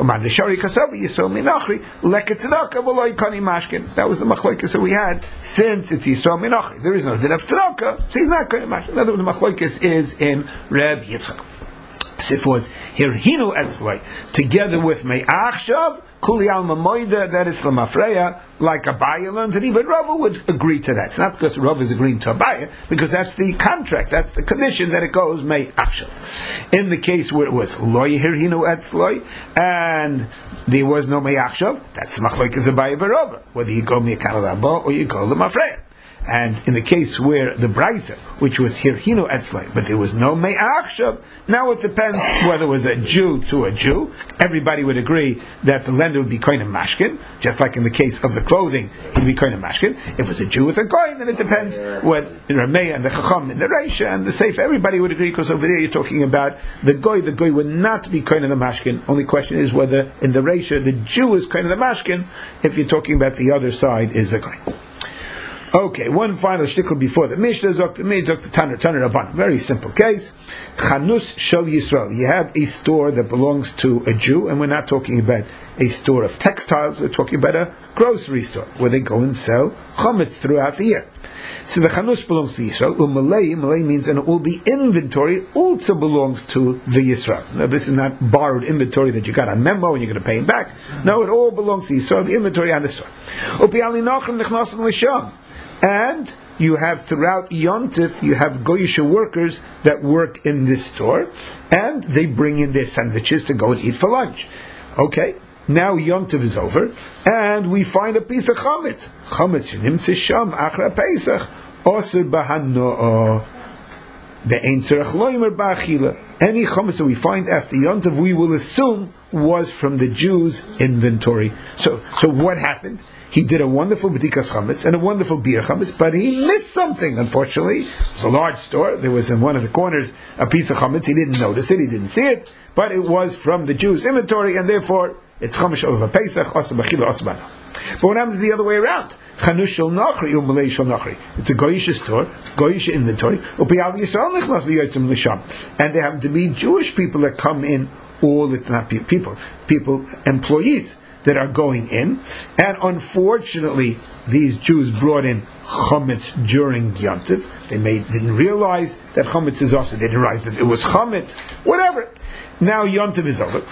That was the machloikis that we had. Since it's Yisrael minachri, there is no din of tzedakah, so he's not kind of mashkin. In other words, the machloikis is in Reb Yitzchak. So it was hirhinu etzloi together with me'achshav. Kuli alma moida, that is lamafreya, like Abaye learns, and even Rava would agree to that. It's not because Rava is agreeing to Abaye, because that's the contract, that's the condition that it goes may achshav. In the case where it was loy hirhinu etzloy, and there was no may achshav, that's machlokas Abaye v'Rava, whether you go me'kanal haba or you go lamafreya. And in the case where the brisa, which was hirhinu etzloy, but there was no may achshav, now it depends whether it was a Jew to a Jew. Everybody would agree that the lender would be koine mashkin, just like in the case of the clothing, he'd be koine mashkin. If it was a Jew with a koine, then it depends what Rameh and the Chacham and the Reisha and the Seif, everybody would agree, because over there you're talking about the goy would not be koine the mashkin. Only question is whether in the Reisha the Jew is koine the mashkin, if you're talking about the other side is a koine. Okay, one final shtickle before the Mishnah. Dr. Tanner Rabban. Very simple case. Chanus Shel Yisrael. You have a store that belongs to a Jew, and we're not talking about a store of textiles. We're talking about a grocery store where they go and sell chametz throughout the year. So the Chanus belongs to Yisrael. Malay means, and all the inventory also belongs to the Yisrael. Now, this is not borrowed inventory that you got on memo and you're going to pay him back. No, it all belongs to Yisrael. The inventory and the store. And you have throughout Yontif, you have Goyisha workers that work in this store, and they bring in their sandwiches to go and eat for lunch. Okay, now Yontif is over, and we find a piece of chametz. Chametz nimtze sham achra Pesach osir bahano'o. The ein tzarech loimer ba'achila. Any chametz that we find after Yontif, we will assume was from the Jews' inventory. So what happened? He did a wonderful b'tikas chametz and a wonderful beer chametz, but he missed something, unfortunately. It was a large store. There was in one of the corners a piece of chametz. He didn't notice it, he didn't see it, but it was from the Jews' inventory, and therefore it's chametz of a Pesach, osa b'chila, osa b'no. But what happens the other way around? Chanus shel nachri, u'malei shel nachri. It's a goyish store, goyish inventory, u'piyal Yisrael nichnas liyotzim l'sham. And there happen to be Jewish people that come in, all the not people, employees, that are going in, and unfortunately these Jews brought in chametz during Yontif. They didn't realize that chametz is also, they didn't realize that it was chametz, whatever. Now Yontif is over.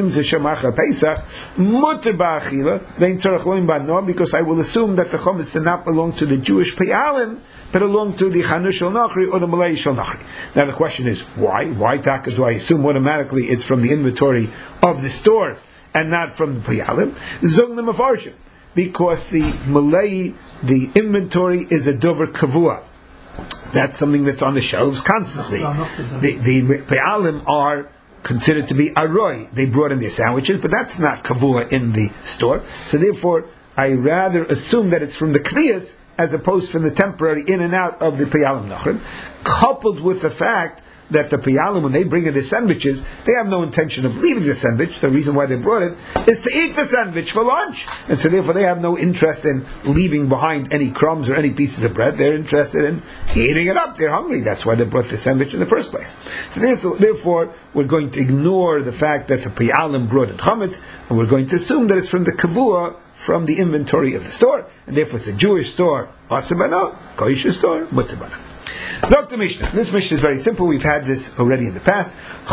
Because I will assume that the chametz did not belong to the Jewish Pe'alim, but belong to the Chanus Shel Nachri or the Malay Shel Nachri. Now the question is, why? Why taka do I assume automatically it's from the inventory of the store and not from the Pe'alim? Zog the Mefarshim. Because the Malay, the inventory is a dover kavua. That's something that's on the shelves constantly. The Pe'alim are considered to be aroi. They brought in their sandwiches, but that's not kavua in the store. So therefore, I rather assume that it's from the Kliyas as opposed from the temporary in and out of the Pe'alim Nachrim, coupled with the fact that the Pe'alim, when they bring in their sandwiches, they have no intention of leaving the sandwich. The reason why they brought it is to eat the sandwich for lunch. And so therefore they have no interest in leaving behind any crumbs or any pieces of bread. They're interested in eating it up. They're hungry. That's why they brought the sandwich in the first place. So therefore we're going to ignore the fact that the Pe'alim brought in chametz, and we're going to assume that it's from the kavua, from the inventory of the store. And therefore it's a Jewish store, asabana, kosher store, mutabana. Dr. Mishnah. This Mishnah is very simple. We've had this already in the past.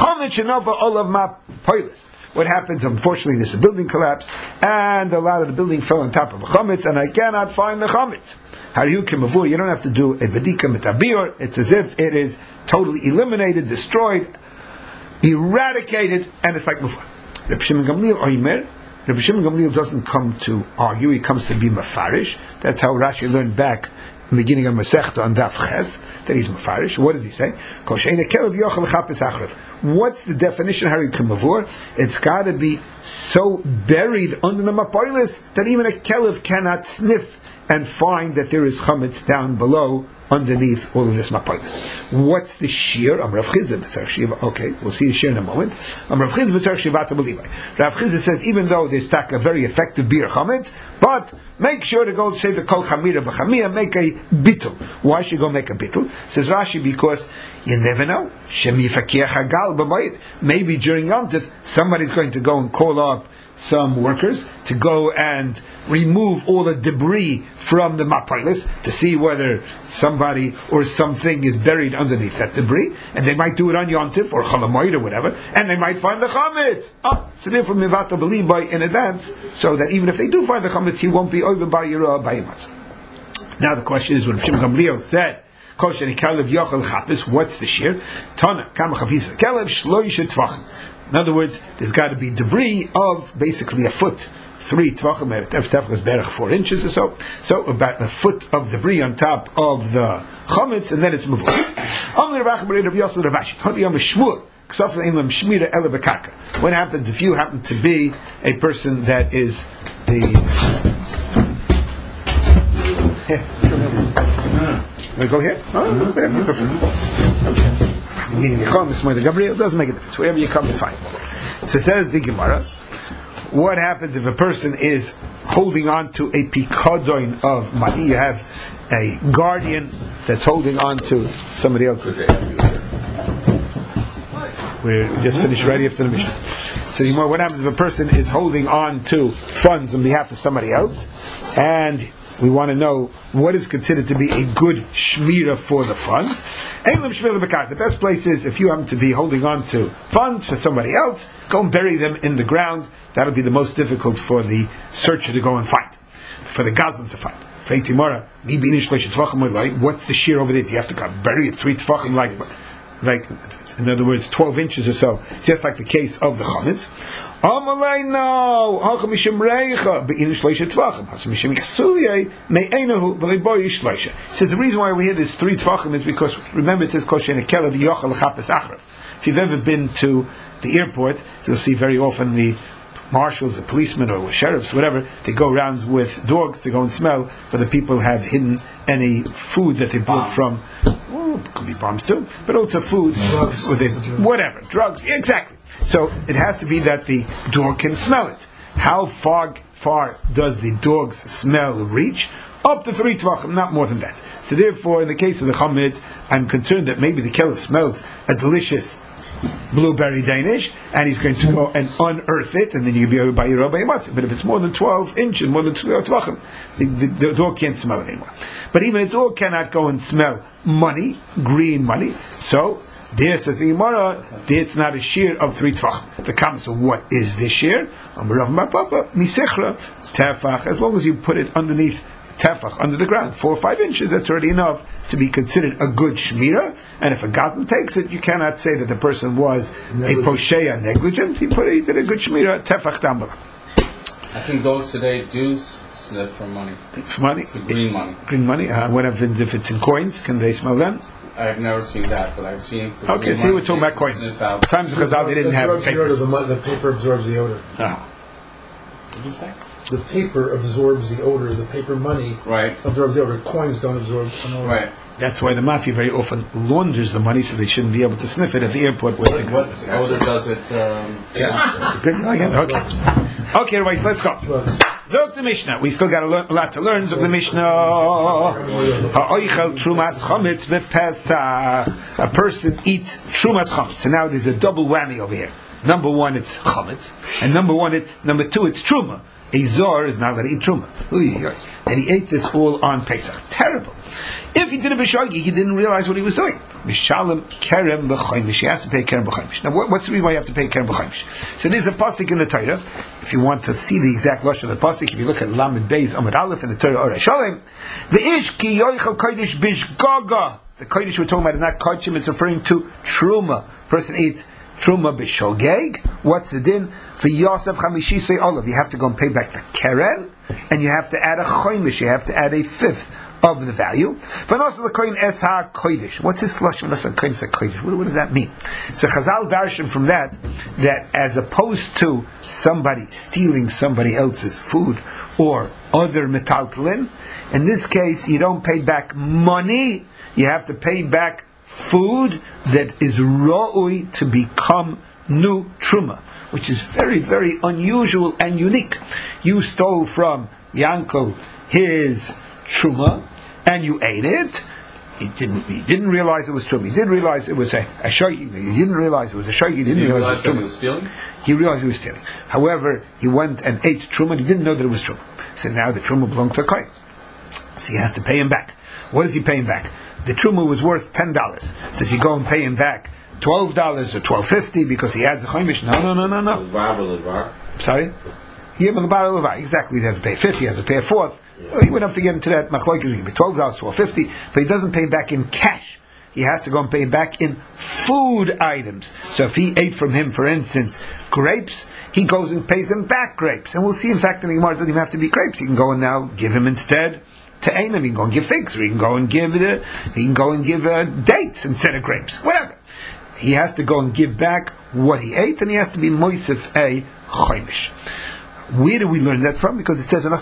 What happens, unfortunately, there's a building collapse, and a lot of the building fell on top of a chametz, and I cannot find the chametz. You don't have to do a bedika metabir. It's as if it is totally eliminated, destroyed, eradicated, and it's like before. Reb Shimon Gamliel doesn't come to argue, he comes to be mafarish. That's how Rashi learned back in the beginning of Masechta on Daf Ches, that he's mafarish. What does he say? What's the definition of Hari Kamavur? It's got to be so buried under the mapoilis that even a kelev cannot sniff and find that there is chametz down below, underneath all of this mapoilis. What's the shear? Rav Chizah. Okay, we'll see the shear in a moment. Rav Chizah says, even though there's a very effective beer chametz, but make sure to go say the kol chamira v'chamia, make a bittul. Why should you go make a bittul? Says Rashi, because you never know. Maybe during Yom Tov, somebody's going to go and call up some workers to go and remove all the debris from the mapilis to see whether somebody or something is buried underneath that debris, and they might do it on Yom Tov or Cholamoid or whatever, and they might find the chametz. So therefore, Mivata believe by in advance, so that even if they do find the chametz, he won't be over by Yirah by Yimatzah. Now the question is, when Shimon Gamliel said, what's the shear? Tana, kama chapisa kelev shloisha tvachim. In other words, there's got to be debris of basically a foot, 3 tvachim, tefach is berach 4 inches or so. So about a foot of debris on top of the chametz, and then it's moved. What happens if you happen to be a person that is we go here? Whatever you prefer. Meaning you come, it's more the Gabriel, doesn't make a difference. Wherever you come is fine. So says the Gemara, what happens if a person is holding on to a pikadon of money? You have a guardian that's holding on to somebody else. We're just finished right after the mission. So Gemara, what happens if a person is holding on to funds on behalf of somebody else, and we want to know what is considered to be a good shmira for the funds. The best place is, if you happen to be holding on to funds for somebody else, go and bury them in the ground. That'll be the most difficult for the searcher to go and find, for the gazlan to find. What's the shear over there? Do you have to bury it 3 tefachim, like in other words 12 inches or so, just like the case of the chametz? So the reason why we hear this 3 tefachim is because, remember, it says if you've ever been to the airport, you'll see very often the marshals, the policemen, or sheriffs, whatever, they go around with dogs to go and smell whether people have hidden any food that they brought from. It could be bombs too, but also food, drugs, whatever, drugs, exactly. So it has to be that the dog can smell it. How far does the dog's smell reach? Up to 3 tvachim, not more than that. So therefore, in the case of the chametz, I'm concerned that maybe the kelev smells a delicious blueberry Danish, and he's going to go and unearth it, and then you'll be over by Yirah by Yimatzah. But if it's more than 12 inches, more than 12 tvachim, the dog can't smell it anymore. But even a dog cannot go and smell money, green money. So there, says the Gemara, it's not a shear of 3 tefach. The comment, so what is this shear? As long as you put it underneath tefach, under the ground, 4 or 5 inches, that's already enough to be considered a good shmira. And if a gazlan takes it, you cannot say that the person was a posheya negligent. He did a good shmira, tefach down below. I think those today do sniff for money. For money? For green money. Green money? What happens if it's in coins? Can they smell them? I've never seen that, but I've seen. Okay, see, we're talking about coins. Times because they didn't have paper. The paper absorbs the odor. Oh. What did you say? The paper absorbs the odor. The paper money absorbs the odor. Coins don't absorb an odor. Right. That's why the mafia very often launders the money, so they shouldn't be able to sniff it at the airport. What odor does it? Okay, everybody, let's go. Zog the Mishnah. We still got a lot to learn. Zog the Mishnah. Ha'oichel trumas chametz v'pesach. A person eats trumas chametz. So now there's a double whammy over here. Number 1, it's chametz, and number 2, it's truma. A zor is not going to eat truma. And he ate this all on Pesach. Terrible. If he did a b'shogeg, he didn't realize what he was doing. Mishalem kerem b'chaimish. He has to pay kerem b'chaimish. Now, what's the reason why you have to pay kerem b'chaimish? So there's a pasuk in the Torah. If you want to see the exact lashon of the pasuk, if you look at Lamed Beis Amud Aleph in the Torah Orei Shalom, the ish ki yoichel kodesh bishgaga the kodesh we're talking about is not kodshim, it's referring to truma. Person eats truma b'shogeg. What's the din? For Yosef Chamishi say Olav. You have to go and pay back the keren, and you have to add a choimish. You have to add a fifth of the value. But also the kohen es ha-kodesh. What's this lashon? What does that mean? So Chazal darshan from that as opposed to somebody stealing somebody else's food or other metaltalin, in this case you don't pay back money, you have to pay back food that is ra'ui to become new truma, which is very, very unusual and unique. You stole from Yankel his truma and you ate it. He didn't realize it was truma. He didn't realize it was a shoygi. He didn't realize it was a shoygi. He didn't realize that he was stealing. He realized he was stealing. However, he went and ate truma and he didn't know that it was truma. So now the truma belonged to a kohen. So he has to pay him back. What is he paying back? The truma was worth $10. Does he go and pay him back $12 or $12.50 because he adds a choimish? No. Sorry? Exactly. He has to pay 50. He has to pay a fourth. Yeah. He wouldn't have to get into that. Machlokes would be $12, $12.50, but he doesn't pay back in cash. He has to go and pay back in food items. So if he ate from him, for instance, grapes, he goes and pays him back grapes. And we'll see, in fact, in the Gemara, it doesn't even have to be grapes. He can go and now give him instead to Einam. He can go and give figs, or he can go and give dates instead of grapes. Whatever. He has to go and give back what he ate, and he has to be moisef a choimish. Where do we learn that from? Because it says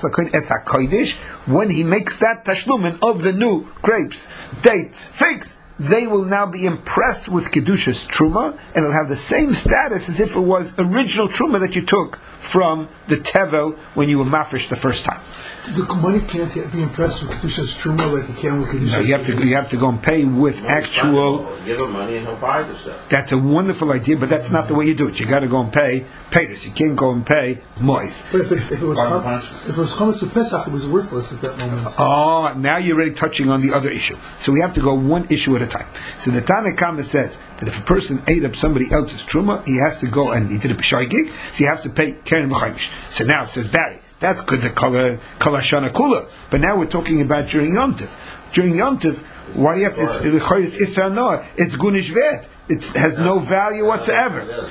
when he makes that tashlumin of the new grapes, dates, figs, they will now be impressed with Kedusha's Truma, and it'll have the same status as if it was original Truma that you took from the Tevel when you were mafresh the first time. The money can't be impressed with Kedusha's Truma like you can with Kedusha's Truma. No, you have to go and pay with actual... Give him money and he'll buy the stuff. That's a wonderful idea, but that's not the way you do it. You got to go and pay payers. You can't go and pay mois. But if it was chametz for Pesach, it was worthless at that moment. Oh, now you're already touching on the other issue. So we have to go one issue at a time. So the Tanna Kama says that if a person ate up somebody else's truma, he has to go and he did a b'shoigig, so you have to pay keren v'chaimish. So now it says Barry, that's good, the kol hashana kula. But now we're talking about during Yom Tov. During Yom Tov, why do you have to? It's Isra Noah. It's gunish vet. It has no value whatsoever.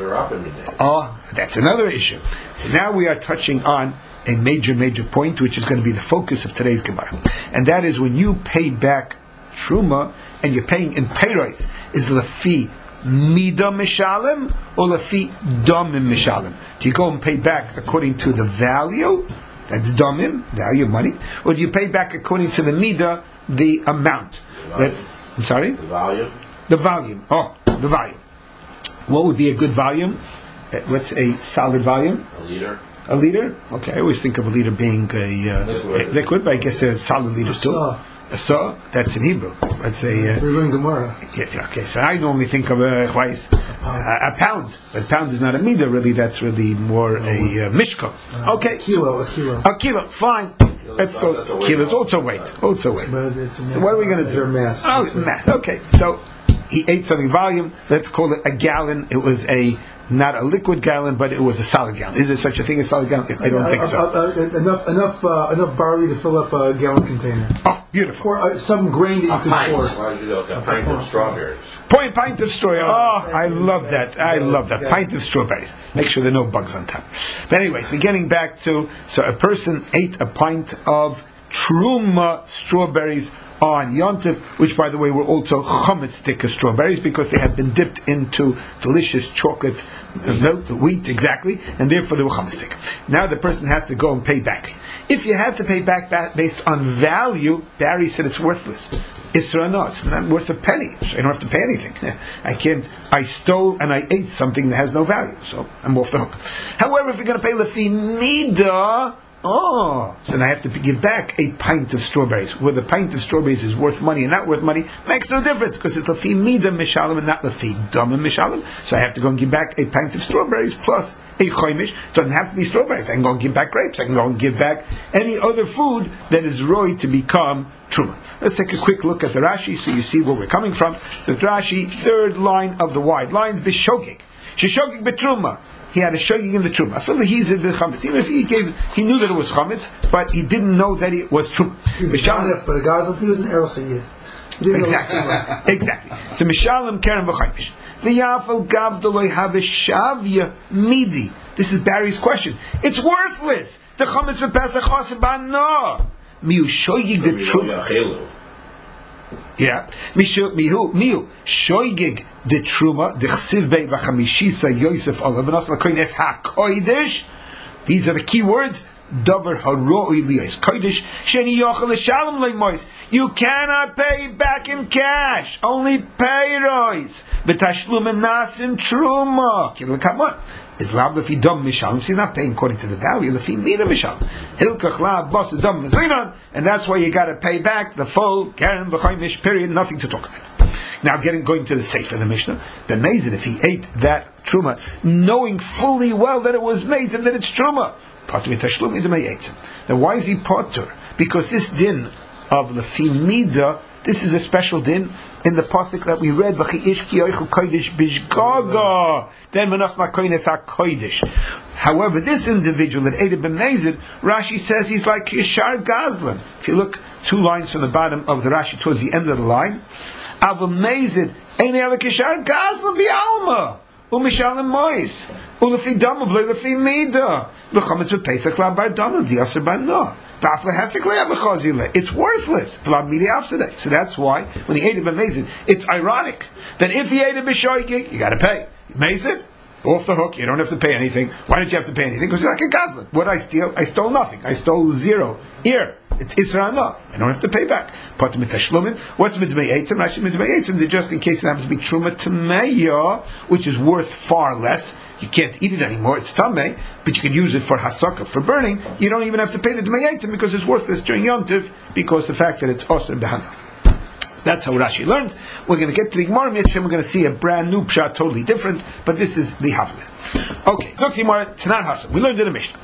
Oh, that's another issue. So now we are touching on a major point, which is going to be the focus of today's Gemara, and that is when you pay back truma and you're paying in peiros, is lefi mida mishalim or lefi domim mishalim? Do you go and pay back according to the value? That's domim, value of money, or do you pay back according to the mida, the amount? I'm sorry? The volume. Oh, the volume. What would be a good volume? What's a solid volume? A liter? Okay, I always think of a liter being a liquid, but I guess a solid liter too. A saw, that's in Hebrew. Let's say. We're in Gemara. Yeah, okay, so I normally think of a pound. But a pound is not a mida, really, that's really more a mishkah. Okay. A kilo, fine. Let's go. Kilo is also weight. But so what are we going to do? Mass. Oh, mass. Okay, so he ate something volume. Let's call it a gallon. It was not a liquid gallon, but it was a solid gallon. Is there such a thing as solid gallon? I don't think so. Enough barley to fill up a gallon container. Oh, beautiful. Or some grain that you can pour. A pint of strawberries. Pint of strawberries. Oh, I love that. I love that. Pint of strawberries. Make sure there are no bugs on top. But anyway, so getting back to, so a person ate a pint of truma strawberries on Yom Tov, which, by the way, were also chametz sticker strawberries because they had been dipped into delicious chocolate milk, the wheat, exactly, and therefore they were chametz sticker. Now the person has to go and pay back. If you have to pay back based on value, Barry said it's worthless. Isra, no, it's not worth a penny. I don't have to pay anything. I stole and I ate something that has no value, so I'm off the hook. However, if you're going to pay lefi mida, so now I have to give back a pint of strawberries. Whether the pint of strawberries is worth money or not worth money makes no difference because it's lefi mida mishalim and not lefi domim mishalim. So I have to go and give back a pint of strawberries plus a choimish. It doesn't have to be strawberries. I can go and give back grapes. I can go and give back any other food that is roy to become truma. Let's take a quick look at the Rashi so you see where we're coming from. The Rashi, third line of the wide lines, b'shogig. Sheshogig b'truma. He had a shogig in the truma. I feel that he's in the chametz. Even if he knew that it was chametz, but he didn't know that it was truma. But a guy, he was an erel chayid. Exactly. So Mishalim Keren v'chaimish. V'yafel gavdoloi have a shavya midi. This is Barry's question. It's worthless. The chametz v'pesach osban no. Miu shoyig the truma. Yeah. Miu shoyig the truma. The chsiv bei v'chamishisa Yosef olav v'nos l'koyin es hakoidish. These are the key words. Davar haroi liyos kodesh sheni yochel l'shalom leimois. You cannot pay back in cash. Only payrois. V'tashlum enasin truma. Come on. Is lav lefi dom mishalom. So you're not paying according to the value. Lefi mida mishalom. Hilkach lav bos dom mizlinon. And that's why you got to pay back the full keren v'chaimish period. Nothing to talk about. Now, going to the Sefer of the Mishnah, the Mazid, if he ate that truma, knowing fully well that it was Mazid, that it's truma, now, why is he potter? Because this din of the Fimida, this is a special din in the pasuk that we read. Then however, this individual that ate a b'mezid, Rashi says he's like Yishar Gazlan. If you look 2 lines from the bottom of the Rashi towards the end of the line, Avamezid ain't like Yishar Gazlan bi'alma. Umishalim mois, ulefi damav lefi mida, v'chametz v'pesach labar damav diaser b'no, v'afle hesek le'abachazile. It's worthless. V'lab midi afsadei. So that's why when he ate it b'mezid, it's ironic that if he ate it b'shoigig, you got to pay. Mezid, off the hook. You don't have to pay anything. Why don't you have to pay anything? Because you're like a gazlan. What did I steal? I stole nothing. I stole 0. Here. It's Isra no. I don't have to pay back. What's midmei eitzim? Rashi midmei eitzim. Just in case it happens to be truma tameya, which is worth far less. You can't eat it anymore. It's tamei, but you can use it for hasaka, for burning. You don't even have to pay the dmei eitzim because it's worthless during Yom Tov because the fact that it's osir b'hana. That's how Rashi learns. We're going to get to the Gemara Mitzvah. We're going to see a brand new pshat, totally different. But this is the Havamid. Okay, so Gemara Tanan Hasan. We learned in the Mishnah.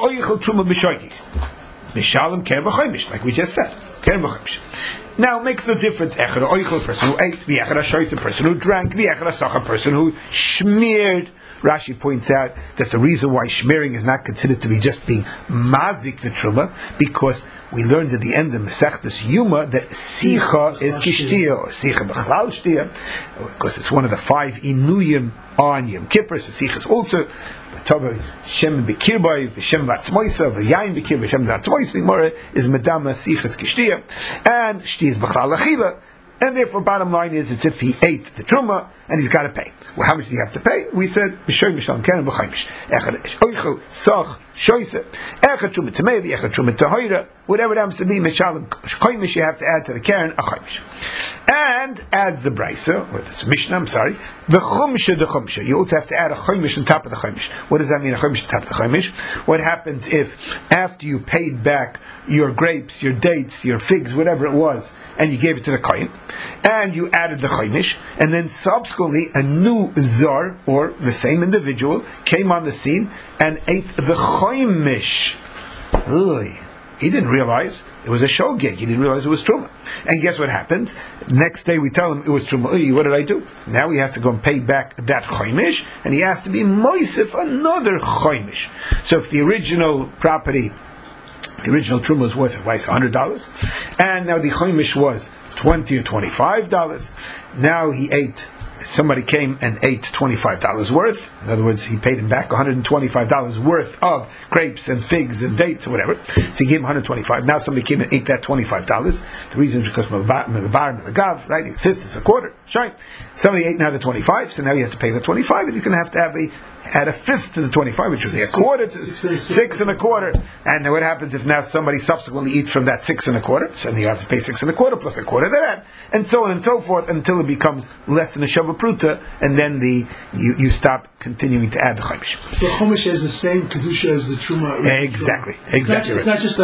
Mishalim keren v'chaimish, like we just said. Keren v'chaimish. Now, it makes no difference. Echad oichel, person who ate. The echad shoyis, a person who drank. The echad sacha, person who smeared. Rashi points out that the reason why smearing is not considered to be just being mazik the truma, because we learned at the end of Masechtas Yuma that sicha is kishtia, or sicha b'chlal shtia, because it's one of the 5 inuyim on Yom Kippur. So sicha is also Shem b'kirbay, v'shem v'atzmoisa, v'yayin b'kir, v'shem v'atzmoisa. The Gemara is medama sicha kishtia, and shtia is b'chlal achila. And therefore, bottom line is, it's if he ate the truma and he's got to pay. Well, how much do you have to pay? We said, b'shoy mishalim keren v'chaimish. Echad oichel sach shoyse. Echad truma tamei, echad truma tahoira. Whatever it happens to be, mishalim chaimish, you have to add to the keren a chaimish. And adds the brisa, or it's Mishnah, I'm sorry, v'chumsha the chumsha. You also have to add a chaimish on top of the chaimish. What does that mean, a chaimish on top of the chaimish? What happens if, after you paid back your grapes, your dates, your figs, whatever it was, and you gave it to the kohen, and you added the chaimish, and then subsequently a new zar, or the same individual, came on the scene and ate the chaimish. He didn't realize it was a shogeg. He didn't realize it was truma. And guess what happened? Next day we tell him it was truma. What did I do? Now he has to go and pay back that chaimish, and he has to be moisef another chaimish. So if the original property, the original truma was worth $100, and now the chaimish was $20 or $25. Now he ate. Somebody came and ate $25 worth. In other words, he paid him back $125 worth of grapes and figs and dates or whatever. So he gave him $125. Now somebody came and ate that $25. The reason is because of the gav, right? A fifth is a quarter. Sure. Somebody ate now the 25, so now he has to pay the 25, and he's going to have add a fifth to the 25, which would be a quarter to 6 and a quarter. And what happens if now somebody subsequently eats from that 6 and a quarter? So then you have to pay 6 and a quarter plus a quarter to that, and so on and so forth until it becomes less than a shava pruta, and then you stop continuing to add the chaimish. So chaimish has the same kedusha as the truma. Exactly. It's not just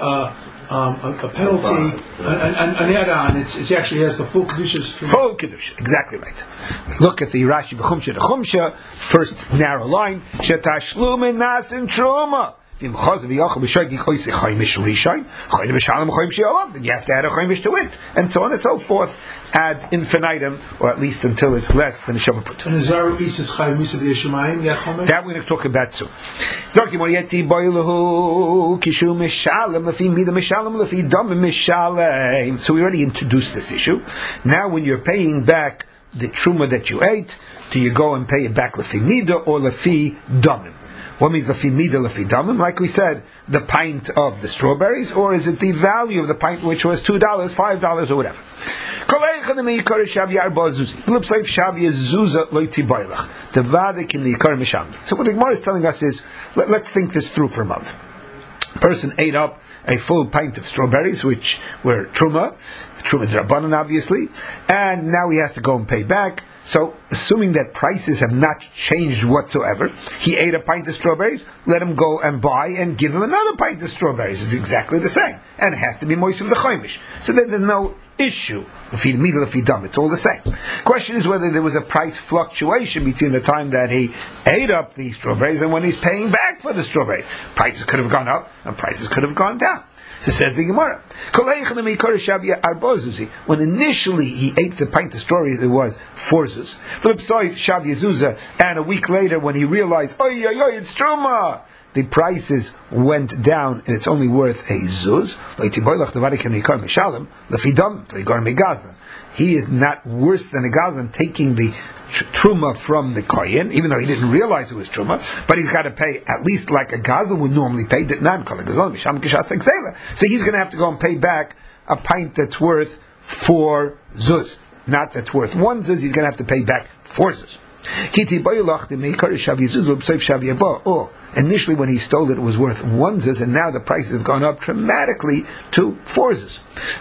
a penalty, an add-on. It actually has the full kedusha. Full kedusha, exactly right. Look at the Rashi b'chumsha. The chumsha, first narrow line, shetashlumin nasin truma. Then you have to add a chaimish to it, and so on and so forth, ad infinitum, or at least until it's less than a shava put. And is our Isis Chayim Misa B'Yeshamayim, Yachomer? That we're going to talk about soon. Zoki Mor Yetzi Boiluhu Kishu Mishalem Lefi Mida Mishalem Lefi Dam Mishalem. So we already introduced this issue. Now when you're paying back the truma that you ate, do you go and pay it back Lefi Mida or Lefi Damim? What means Lefi Mida Lefi Damim? Like we said, the pint of the strawberries, or is it the value of the pint which was $2, $5 or whatever? So what the Gemara is telling us is, let's think this through for a moment. A person ate up a full pint of strawberries, which were truma d'Rabbanan obviously, and now he has to go and pay back. So, assuming that prices have not changed whatsoever, he ate a pint of strawberries, let him go and buy and give him another pint of strawberries. It's exactly the same. And it has to be moist of the chaimish. So then there's no issue. It's all the same. Question is whether there was a price fluctuation between the time that he ate up the strawberries and when he's paying back for the strawberries. Prices could have gone up and prices could have gone down. So says the Gemara. When initially he ate the pint of strawberries, it was 4 zuz. And a week later, when he realized, it's truma, the prices went down and it's only worth a zuz. He is not worse than a gazlan taking the truma from the kohen, even though he didn't realize it was truma, but he's got to pay at least like a gazlan would normally pay. So he's going to have to go and pay back a pint that's worth 4 zuz. Not that's worth 1 zuz, he's going to have to pay back 4 zuz. Initially when he stole it, it was worth 1 zuz, and now the prices have gone up dramatically to 4 zuz.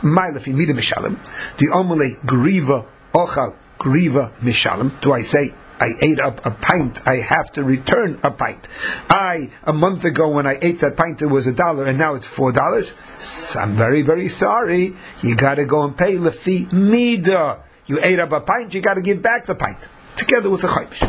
Do I say, I ate up a pint, I have to return a pint? A month ago when I ate that pint it was $1 and now it's $4. I'm very, very sorry. You got to go and pay lefi mida. You ate up a pint, you got to give back the pint together with the chaimish.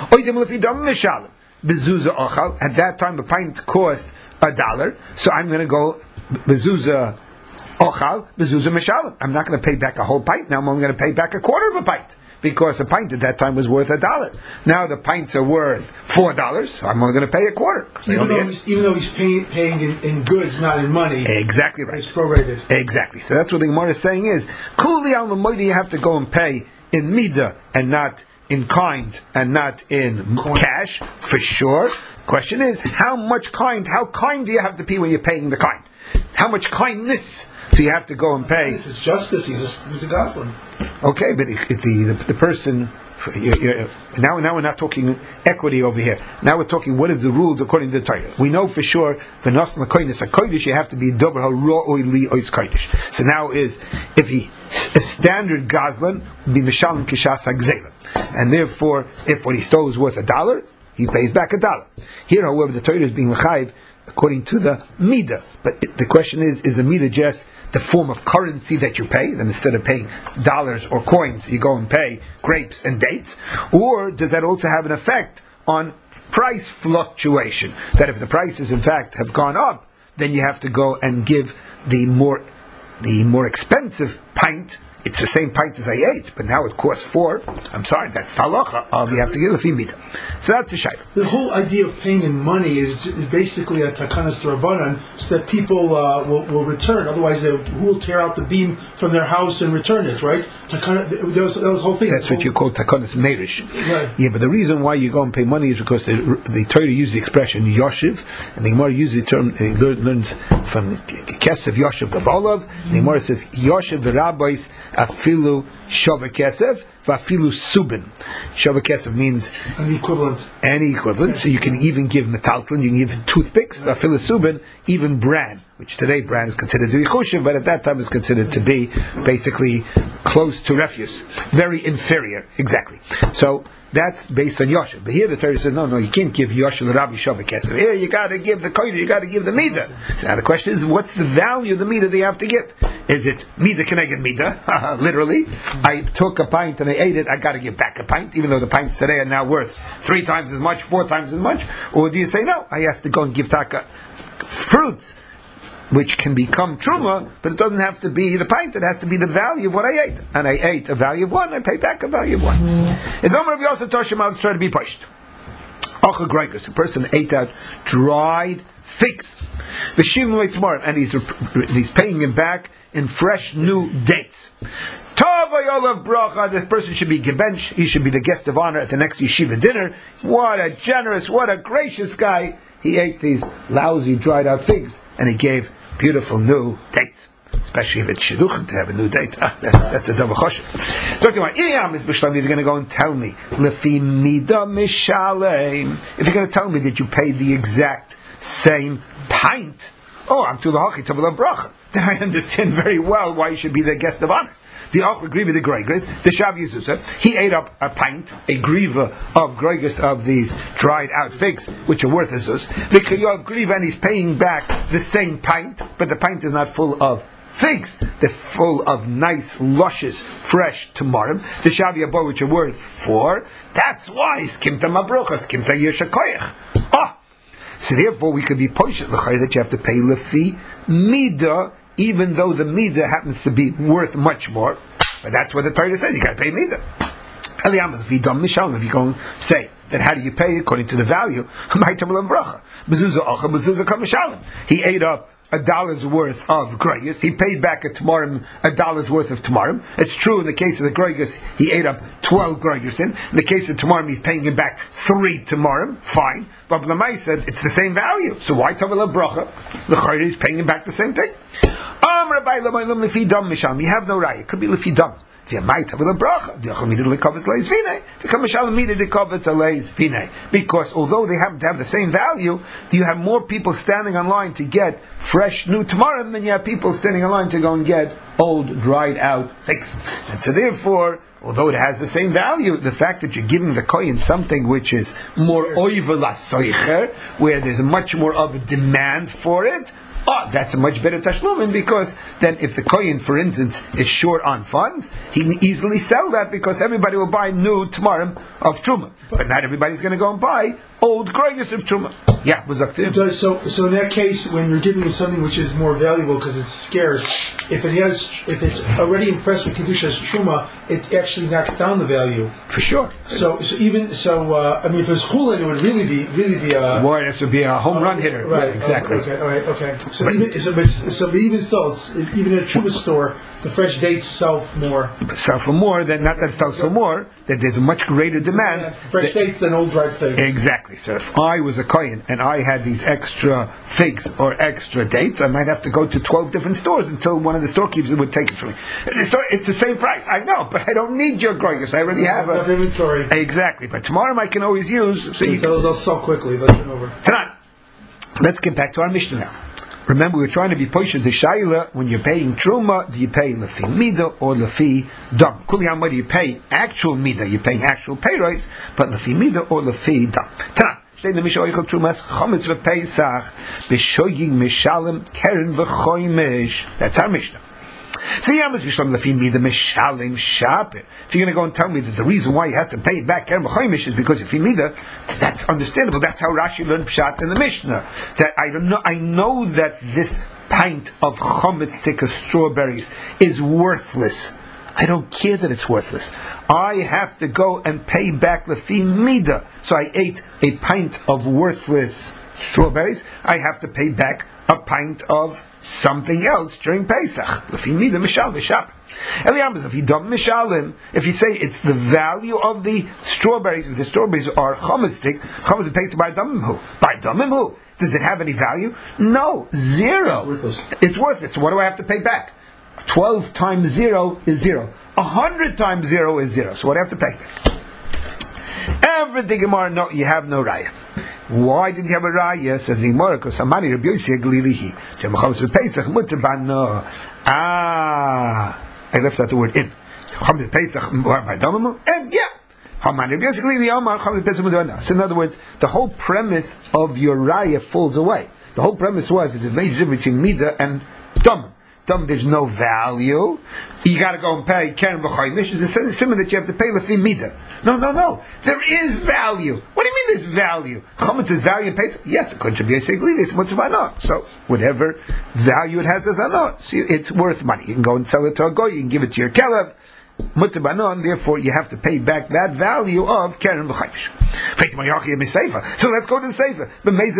At that time, a pint cost $1, so I'm going to go bezuzah ochal, bezuzah mishalim. I'm not going to pay back a whole pint. Now I'm only going to pay back a quarter of a pint, because a pint at that time was worth $1. Now the pints are worth $4, so I'm only going to pay a quarter. Even though he's paying in goods, not in money. Exactly right. It's prorated. Exactly. So that's what the Gemara is saying is, Kuli al Mamoidi, you have to go and pay in midah and not in kind and not in cash, for sure. Question is, how kind do you have to be when you're paying the kind? How much kindness do you have to go and pay? This is justice. He's a goslin. Okay, but if the person, now we're not talking equity over here. Now we're talking what is the rules according to the Torah. We know for sure you have to be dover ha'ro'oi li ois kodesh. So now is if he a standard gazlan would be mishalim kishas ha'gzelim, and therefore if what he stole is worth $1, he pays back $1. Here, however, the Torah is being mechayiv according to the midah. But the question is the midah just the form of currency that you pay, then instead of paying dollars or coins, you go and pay grapes and dates? Or does that also have an effect on price fluctuation? That if the prices in fact have gone up, then you have to go and give the more expensive pint. It's the same pint as I ate, but now it costs 4. I'm sorry, that's halacha. You have to give a fimita. So that's the shayla. The whole idea of paying in money is basically a takanas d'Rabbanan, so that people will return. Otherwise, who will tear out the beam from their house and return it, right? That was the whole thing. That's what you call takanas meirish. Right. Yeah, but the reason why you go and pay money is because the Torah uses the expression yoshiv, and the Gemara uses the term, learns from Kesef Yoshiv Gavolav. The Gemara says yoshiv v'rabbis afilu shava kesef v'afilu subin. Shava kesef means any equivalent. So you can even give metalklin, you can give toothpicks. V'afilu subin, even bran, which today bran is considered to be chushiv, but at that time is considered to be basically close to refuse, very inferior. Exactly. So that's based on Yoshev. But here the Torah says, no, you can't give Yoshev Rabbi Shava Kesef. Here you got to give the koyder, you got to give the midah. So now the question is, what's the value of the midah that you have to give? Is it mida keneged mida? Literally, I took a pint and I ate it. I got to give back a pint, even though the pints today are now worth 3 times as much, 4 times as much. Or do you say no? I have to go and give taka fruits, which can become truma, but it doesn't have to be the pint. It has to be the value of what I ate. And I ate a value of 1. I pay back a value of 1. It's Omer of Yosef Toshim. Let's try to be pushed. A person ate out dried figs, and he's paying him back in fresh new dates. This person should be gebench. He should be the guest of honor at the next yeshiva dinner. What a generous, what a gracious guy. He ate these lousy dried out figs and he gave beautiful new dates. Especially if it's shidduchim to have a new date. That's a double choshev. So if you're going to go and tell me, lefi mida mishalem, if you're going to tell me that you paid the exact same pint, I'm to the hachi tavla bracha, then I understand very well why you should be the guest of honor. The Achel Griva the Groigris, the Shav Yezusa, he ate up a pint, a Griva of Groigris of these dried out figs, which are worth a zus. The Kiyov Griva, and he's paying back the same pint, but the pint is not full of figs. They're full of nice, luscious, fresh tamarim. The Shav Yabor, which are worth 4. That's why Skimta Mabrochas, Skimta Yeshakoyach. So therefore we could be poshet l'chayr that you have to pay lefi mida, even though the mida happens to be worth much more. But that's what the Torah says, you got to pay mida. If you go and say that how do you pay according to the value? He ate up $1 worth of Groigus. He paid back a Tamarim $1 worth of Tamarim. It's true in the case of the Groigus, he ate up 12 Groigus in. In the case of Tamarim, he's paying him back 3 Tamarim. Fine. But Blamai said it's the same value. So why Tavala Bracha? The Chayr is paying him back the same thing. You have no right. It could be Lefidam. Because although they happen to have the same value, you have more people standing in line to get fresh new tamarim than you have people standing in line to go and get old dried out figs. And so therefore, although it has the same value, the fact that you're giving the kohen something which is more oivel lasoicher, where there's much more of a demand for it, that's a much better tashlumin, because then if the kohen, for instance, is short on funds, he can easily sell that because everybody will buy new tamarim of truma. But not everybody's going to go and buy old groigus of truma. Yeah, was up to him. So in that case, when you're giving something which is more valuable because it's scarce, if it's already impressed with kedusha as truma, it actually knocks down the value for sure. So if it's chulin, it would really be boy, this would be a home run hitter. Right, yeah, exactly. Okay. So even still, even in a truma store, the fresh dates sell for more. Sell for more, then not that it sells for more, that there's a much greater demand. Fresh dates than old dried figs. Exactly. So if I was a kohen and I had these extra figs or extra dates, I might have to go to 12 different stores until one of the storekeepers would take it from me. So it's the same price, I know, but I don't need your groigus. I already have enough inventory. Exactly. But tomorrow I can always use. So they'll sell quickly. Over. Tonight, let's get back to our Mishnah now. Remember, we're trying to be poshed the shaila. When you're paying truma, do you pay lefi mida or lefi dam? Kuliyam, whether you pay actual mida, you're paying actual pay rights, but lefi mida or lefi dam. Tana, shtei the Mishnah oichel trumas chometz v'peisach b'shoying mishalem keren v'choymesh. That's our Mishnah. So if you're going to go and tell me that the reason why he has to pay back keren v'choymesh is because if he mida, that's understandable. That's how Rashi learned pshat in the Mishnah. That I know that this pint of chometz stick of strawberries is worthless. I don't care that it's worthless. I have to go and pay back lefi mida. So I ate a pint of worthless strawberries. I have to pay back a pint of something else during Pesach. Lefi mida mishal v'shap. If you don't mishalim, if you say it's the value of the strawberries, if the strawberries are chometz stick, chometz Pesach by damimhu. By damimhu. Does it have any value? No, 0. It's worthless. So what do I have to pay back? 12 times 0 is 0. 100 times 0 is 0. So what do I have to pay? Everything Gemara, no, you have no raya. Why did you have a raya? Says the Gemara, because Hamani Rabbi Yossi Glilihi. I left out the word in. And yeah. So in other words, the whole premise of your raya falls away. The whole premise was that there's a major difference between Mida and Dam. matam, there's no value. You got to go and pay keren v'chaymish. It's a similar that you have to pay lefi midah. No. There is value. What do you mean there's value? Chametz is value in Pesach? Yes, according to B'yasei Glili, it's much of anot. So whatever value it has as anot, so it's worth money. You can go and sell it to a goy. You can give it to your kelev. Mutter banon, therefore you have to pay back that value of keren v'chaymish. So let's go to the Seifa.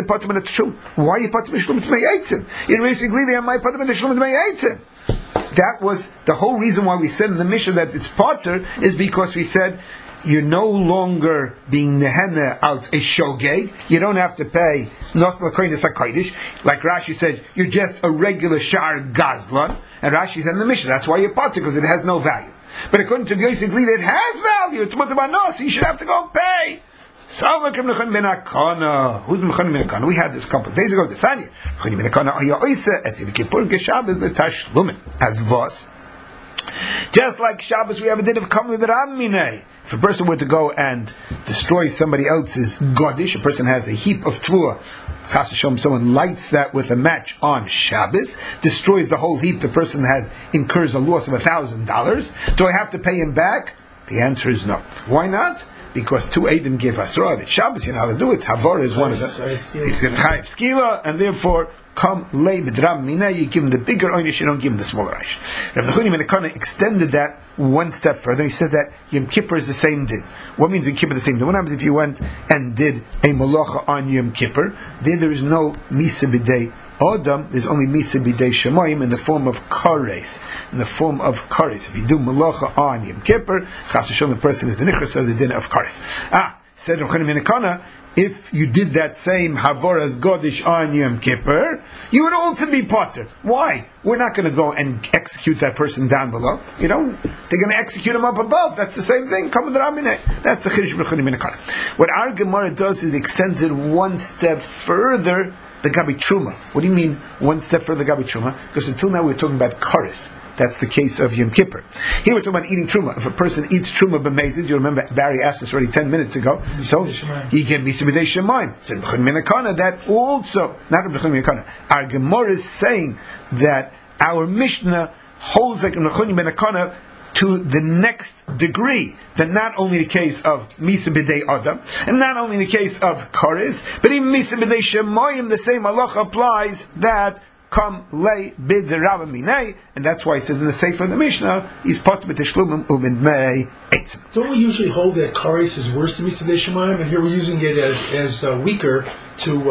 Why are you patim b'shlum t'mei eitzim? In basically, they are my patim b'shlum t'mei eitzim. That was the whole reason why we said in the Mishnah that it's pater, is because we said you're no longer being nehena out a shogeg. You don't have to pay nos l'koynes hakodesh. Like Rashi said, you're just a regular shar gazlan. And Rashi said in the Mishnah, that's why you're pater, because it has no value. But according to B'yasei Glili, it has value. It's mutar b'nos, so you should have to go and pay. So who's Mechanim ben? We had this a couple of days ago. Desanya Mechanim ben are you oisa as Yom Kippur geshabbos l'tashlumin as vos. Just like Shabbos, we have a din of kamli v'ram. If a person were to go and destroy somebody else's godish, a person has a heap of tvua. Chas v'shalom, someone lights that with a match on Shabbos, destroys the whole heap. The person incurs a loss of $1,000. Do I have to pay him back? The answer is no. Why not? Because two Eidim give Asra. It's Shabbos, you know how to do it. Havor is one of them. It's in Chayiv Skila, and therefore, come lay b'dram mina, you give him the bigger oynish, you don't give him the smaller oynish. Rav Nechunya ben Akana extended that one step further. He said that Yom Kippur is the same din. What means Yom Kippur the same din? What happens if you went and did a malacha on Yom Kippur? There is no misa b'dei Adam, there's only misa b'dei shemayim in the form of kares. In the form of kares. If you do malacha on Yom Kippur, chas v'shalom, the person is the nichras of the din of kares. Said Rav Nechunya ben Akana, if you did that same Havoras Godish on Yom Kippur, you would also be potter. Why? We're not going to go and execute that person down below. They're going to execute him up above. That's the same thing. That's the Chiddush B'Chunim Min Hakana. What our Gemara does is it extends it one step further, the Gabi Truma. What do you mean one step further, Gabi Truma? Because until now we were talking about Karis. That's the case of Yom Kippur. Here we're talking about eating truma. If a person eats truma b'mezid, you remember Barry asked us already 10 minutes ago. So he can be b'dei shemayim. So that also, not b'chun minakana. Our Gemara is saying that our Mishnah holds like b'chun minakana to the next degree. That not only the case of misa b'dei adam, and not only the case of kares, but even misa b'dei shemayim, the same halacha applies that come lay bid the Rabbi Minei, and that's why it says in the Sefer of the Mishnah, he's pot with the shlumim umin mei etzim. Don't we usually hold that kares is worse than Misa Shemayim, and here we're using it as weaker to?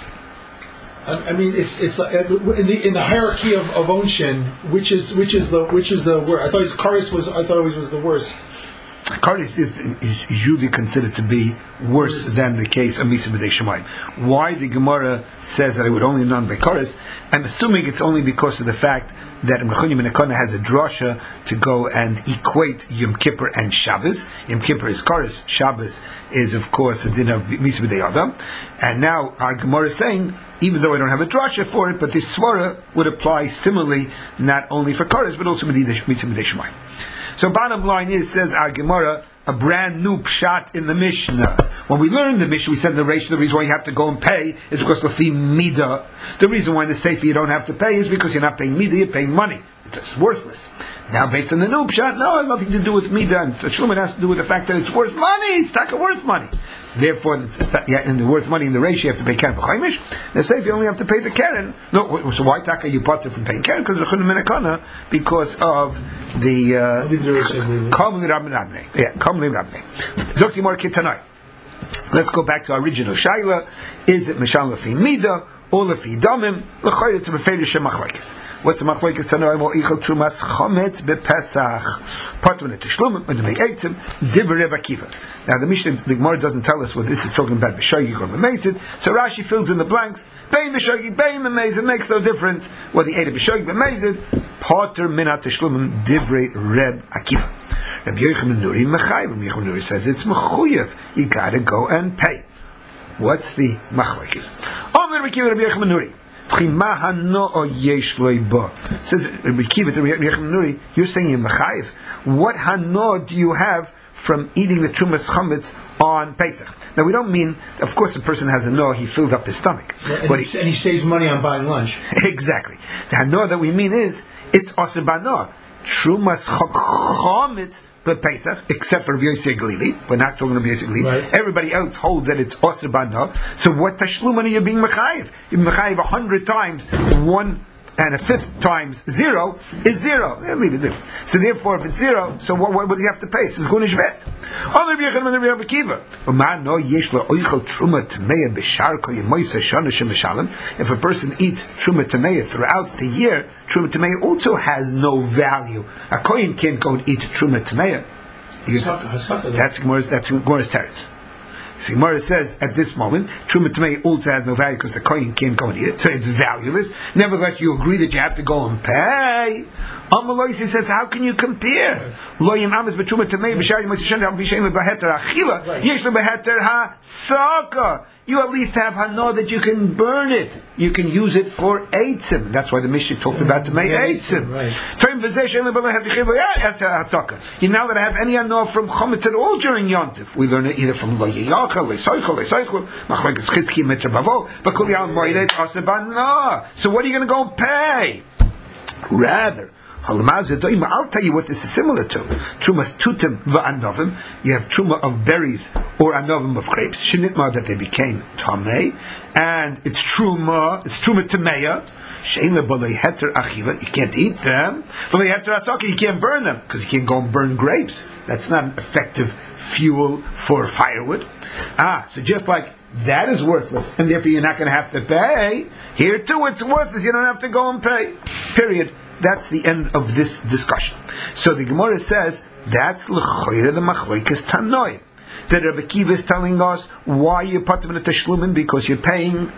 I mean, it's in the hierarchy of onshin, which is the worst. I thought kares was the worst. Kares is usually considered to be worse than the case of Misa B'dei Shemayim. Why the Gemara says that it would only none by Kares? I'm assuming it's only because of the fact that Rav Nechunya ben Akana has a drasha to go and equate Yom Kippur and Shabbos. Yom Kippur is Kares, Shabbos is of course the din of Misa B'dei Adam. And now our Gemara is saying, even though I don't have a drasha for it, but this svara would apply similarly, not only for Kares, but also Misa B'dei Shemayim. So bottom line is, says our Gemara, a brand new pshat in the Mishnah. When we learned the Mishnah, we said in the Reish, the reason why you have to go and pay is because Lafi Mida. The reason why in the Sefer you don't have to pay is because you're not paying Mida, you're paying money. It's worthless. Now based on the new pshat, no, it has nothing to do with Mida. And Shlomo has to do with the fact that it's worth money. It's not worth money. Therefore, in the worth money in the ratio, you have to pay Keren v'chaimish. The Sefer you only have to pay the Keren. No, so why taka you part from paying Keren? Because Rechunim ben Akana, because of the Kamli Rabbanei. Yeah, Kamli Rabbanei. Zokti Mor Kitanai. Let's go back to our original Shaila. Is it Mishal Lefi Mida or Lefi Damim? L'chayr it's a Befeir Shem Machlekes. What's the Machlekes Tanoi? Mo Ichal Trumas Chometz BePesach Patron Tishlum and Mei Eitzim Divrei Reb Akiva. Now the Mishnah, the Gemara doesn't tell us what this is talking about. B'shogig or b'mezid. So Rashi fills in the blanks. Bein b'shogig, bein b'mezid makes no difference whether he ate a b'shogig b'mezid. Pater minat Tishlum Divrei Reb Akiva. Rabbi Yochanan Nuri Mechai. Rabbi Yochanan Nuri says it's mechuyev. You gotta go and pay. What's the machlekes? Rabbi Yochanan Nuri. Says Rabbi Kiva to Rabbi Yochanan Nuri, you're saying you're mechayev. What hano do you have from eating the trumas chametz on Pesach? Now we don't mean, of course, a person has a no, he filled up his stomach, and he saves money on buying lunch. Exactly. The hano that we mean is, it's Osir Bana. Trumas Chometz Pesach, except for Rabbi Yossi Galili. We're not talking about Rabbi Yossi Galili. Right. Everybody else holds that it's Osir Bana. So what Tashluman are you being Mechayiv? You're Mechayiv 100 times, 1 and a fifth times 0 is 0. Leave it there. So therefore, if it's 0, so what do you have to pay? It's going to Shvet. If a person eats Truma Tameya throughout the year, Truma Tameya also has no value. A Kohen can't go and eat Truma Tameya. That's Gemara's teretz. So Gemara says at this moment, Truma Tamei also has no value because the Kohen can't go and eat it, so it's valueless. Nevertheless, you agree that you have to go and pay. Amaloisi says, how can you compare? Lo yim amis b'Truma Tamei b'shari motzei al b'shein le'baheter achila yesh le'baheter ha-saka. You at least have hana that you can burn it. You can use it for eitzim. That's why the Mishnah talked about Tamei eitzim. You now that I have any hana from chometz at all during Yontif, we learn it either from lo yiyachal, lo soichel, machlekes chizki meter bavo, but kol yal moedet aseh bana. So what are you going to go and pay? Rather, I'll tell you what this is similar to. Trumas tutim va'anovim. You have truma of berries or anovim of grapes. Shenitma that they became tamei, and it's truma tameya. She'ela b'lei heter achila. You can't eat them. B'lei heter asaka. You can't burn them because you can't go and burn grapes. That's not an effective fuel for firewood. So just like that is worthless, and therefore you're not going to have to pay. Here too, it's worthless. You don't have to go and pay. Period. That's the end of this discussion. So the Gemara says that's l'choyre the machlokes tanoi. That Rabbi Kiva is telling us why you're patim in tashlumin, because you're paying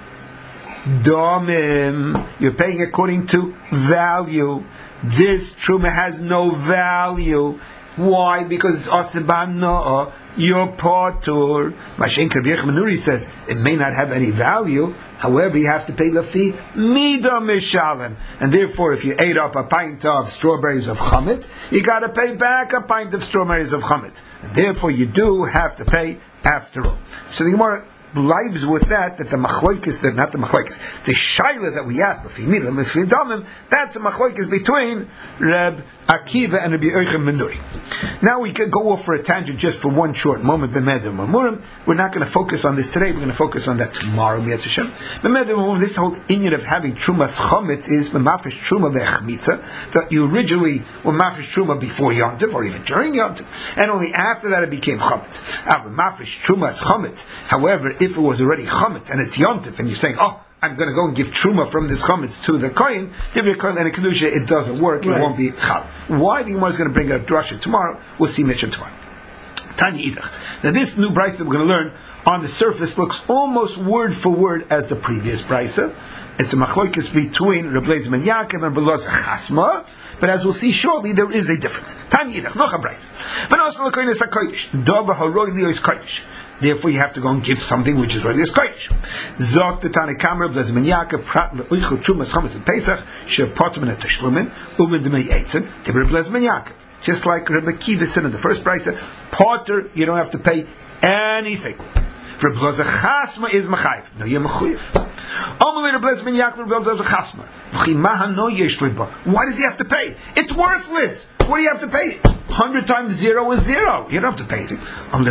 domim. You're paying according to value. This truma has no value. Why? Because it's asibana. Your patur. Mashen Rabbi Menuri says it may not have any value. However, you have to pay the fee mida mishalim, and therefore, if you ate up a pint of strawberries of chametz, you got to pay back a pint of strawberries of chametz, and therefore you do have to pay after all. So the Gemara lives with that the machlokes, not the machlokes, the shaila that we asked, the fimilim, the fidamim, that's a machlokes between Reb Akiva and Rabbi Yochanan ben Nuri. Now we could go off for a tangent just for one short moment. B'meder Mamurim. We're not going to focus on this today. We're going to focus on that tomorrow. B'meder Mamurim. This whole inyan of having trumas chometz is b'mafish truma ve'chmitza. That you originally were mafish truma before Yontif or even during Yontif, and only after that it became chometz. Mafish trumas chometz. However, if it was already chometz and it's Yontif, and you're saying, I'm going to go and give truma from this chametz to the kohen, and a kedusha, it doesn't work. Right. It won't be chal. Why the Gemara is going to bring up drasha tomorrow? We'll see Mishnah tomorrow. Tanya Idach. Now this new brisa that we're going to learn on the surface looks almost word for word as the previous brisa. It's a machlokes between Reb Lezer ben Yaakov and Beloz Chasma, but as we'll see shortly, there is a difference. Tanya Idach, noch a brisa. V'nosel l'koyin es hakodesh, dova haroi lios kodesh. Therefore, you have to go and give something which is really a skodesh. Zok the Tanakama, Reb Lezer ben Yaakov, prat le'uichel trumas chametz and Pesach, she'potim and tashlumin, umen demei eitzim, to Reb Lezer ben Yaakov. Just like Reb Akiva said in the first brisa, potter, you don't have to pay anything. For Reb Lezer Chasma is machayiv. No, you're machayiv. Amalei Reb Lezer ben Yaakov, Reb Lezer Chasma. Why does he have to pay? It's worthless. What do you have to pay? 100 times 0 is 0. You don't have to pay anything.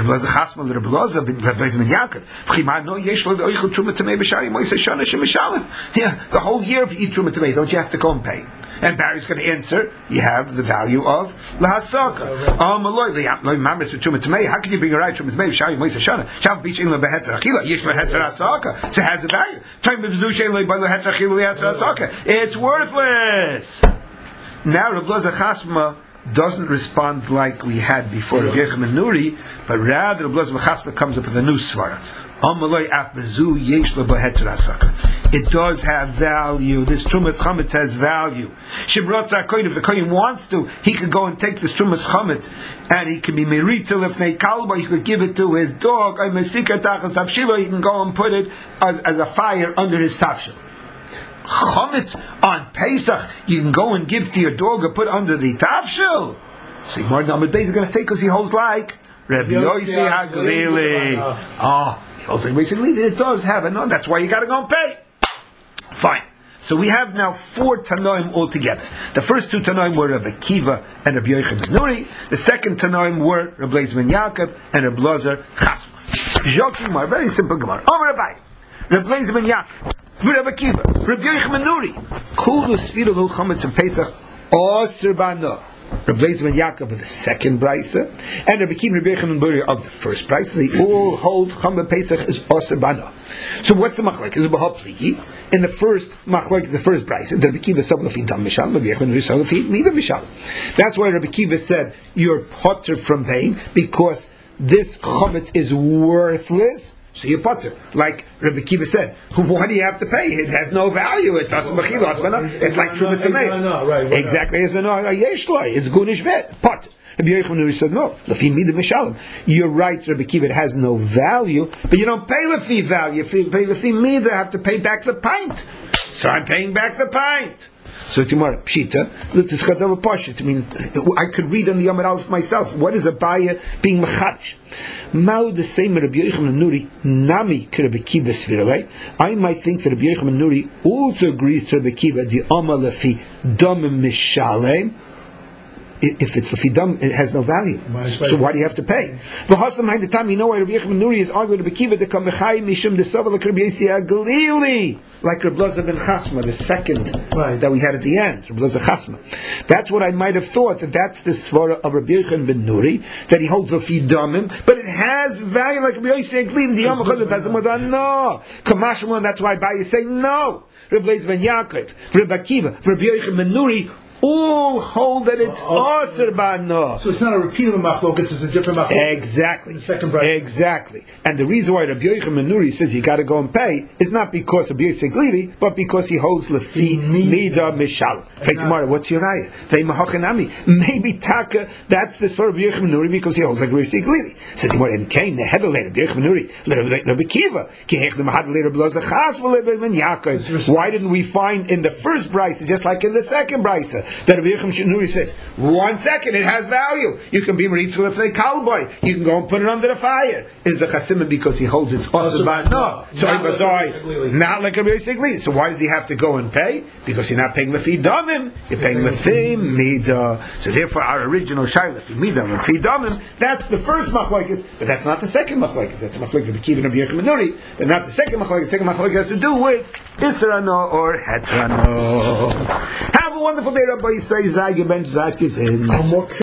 Yeah, the whole year if you eat Truma Tamei, don't you have to go and pay? And Barry's going to answer, you have the value of Lahasaka. How can you bring a right Truma Tamei? So it has a value. It's worthless. Now Reb Lezer Chasma doesn't respond like we had before Reb Yochanan ben Nuri, but rather Reb Lezer Chasma comes up with a new svara. It does have value. This trumas chametz has value. If the kohen wants to, he could go and take this trumas chametz, and he can be meritza lefnei kalba. He could give it to his dog. He can go and put it as a fire under his tafshil. Chametz on Pesach, you can go and give to your dog or put under the tafshil. See, more than Beis is going to say because he holds like Rabbi Yossi Haglili. He holds like basically it does have it. No, that's why you got to go and pay. Fine. So we have now 4 Tanoim altogether. The first 2 Tanoim were Rabbi Akiva and Rabbi Yochanan ben Nuri. The second Tanoim were Rabbi Eliezer ben Yaakov and Rabbi Elazar Chasma. Joking, very simple Gemara. Omer Rabbi, Rabbi Eliezer ben Yaakov, Rabbi Akiva, Rabbi Yochanan ben Nuri. Kulu Sfira Lo Chametz and Pesach Osir Bano. Rabbi Eliezer ben Yaakov of the second brisa, and Rabbi Akiva and Rabbi Yochanan ben Nuri of the first brisa. They all hold Chametz Pesach is Osir Bano. So what's the machlek? Is it b'hapligi? In the first machlek is the first brisa. Rabbi Akiva said Lafi Dam Mishal, Rabbi Yochanan ben Nuri said Lafi Mida Mishal. That's why Rabbi Akiva said you're potter from paying because this chametz is worthless. So you're potter. Like Rabbi Akiva said, why do you have to pay? It has no value. It's like Trumat Tamei. Exactly. It's Gunish Vet. Potter. Rabbi Yochanan said, no. Lafi Mida Mishalim. You're right, Rabbi Akiva, it has no value, but you don't pay Lafi value. If you pay Lafi Mida, you have to pay back the pint. So I'm paying back the pint. So tomorrow, Pshita, look, this Chadav Pashat. I mean, I could read on the Yom Aleph myself. What is a buyer being mechadish? Mao the same Rabbi Yochanan Nuri Nami Rabbi Akiva Sviralei. I might think that Rabbi Yochanan Nuri also agrees to Rabbi Akiva the Amar Lafi Domim Mishalem. If it's Lafidam, it has no value. So why do you have to pay? V'hasam behind the time, you know why Rabbi Yochanan Nuri is arguing Rabbi Akiva to come Mechai Mishum Desava like Rabbi Yossi Galili, like Rabbi Elazar ben Chasma, the second that we had at the end, Rabbi Elazar Chasma. That's what I might have thought, that that's the svara of Rabbi Yochanan ben Nuri, that he holds Lafidamim, but it has value like Rabbi Yossi Galili. The Yom HaChazim has no. Kamashim, and that's why Abaye say no. Rabbi Eliezer ben Yaakov, Rabbi Akiva, Rabbi Yochanan ben Nuri, all hold that it's Osir Bano. So it's not a repeat of Machlokas, it's a different Machlokas. Exactly. The second bracket. Exactly. And the reason why Rabbi Yochanan ben Nuri says you got to go and pay is not because of Yossi Glili, but because he holds Lefi Mida Mishal. Tomorrow, what's your ayah? Maybe Taka, that's the sort of Rabbi Yochanan ben Nuri because he holds like Yossi Glili. So tomorrow, in Cain, the head of Rabbi Yochanan ben Nuri, Rabbi Akiva, why didn't we find in the first brisa, just like in the second brisa, that Rabbi Yochanan ben Nuri says, 1 second, it has value. You can be Maritza Lefnei Kalboy. You can go and put it under the fire. Is the Chasimah because he holds its Osir? No. So not like Rabbi Yossi Glili. So why does he have to go and pay? Because you're not paying Lefi Damim. You're paying Lefi Mida. So therefore, our original Shai Lefi Mida, Lefi Damim, that's the first Machlokes, but that's not the second Machlokes. That's the Machlokes Rabbi Akiva and Rabbi Yochanan ben Nuri, but not the second Machlokes. The second Machlokes has to do with Israno or Hetrano. Have a wonderful day, Rabbi Yisai Zayge Ben Zayke Zin.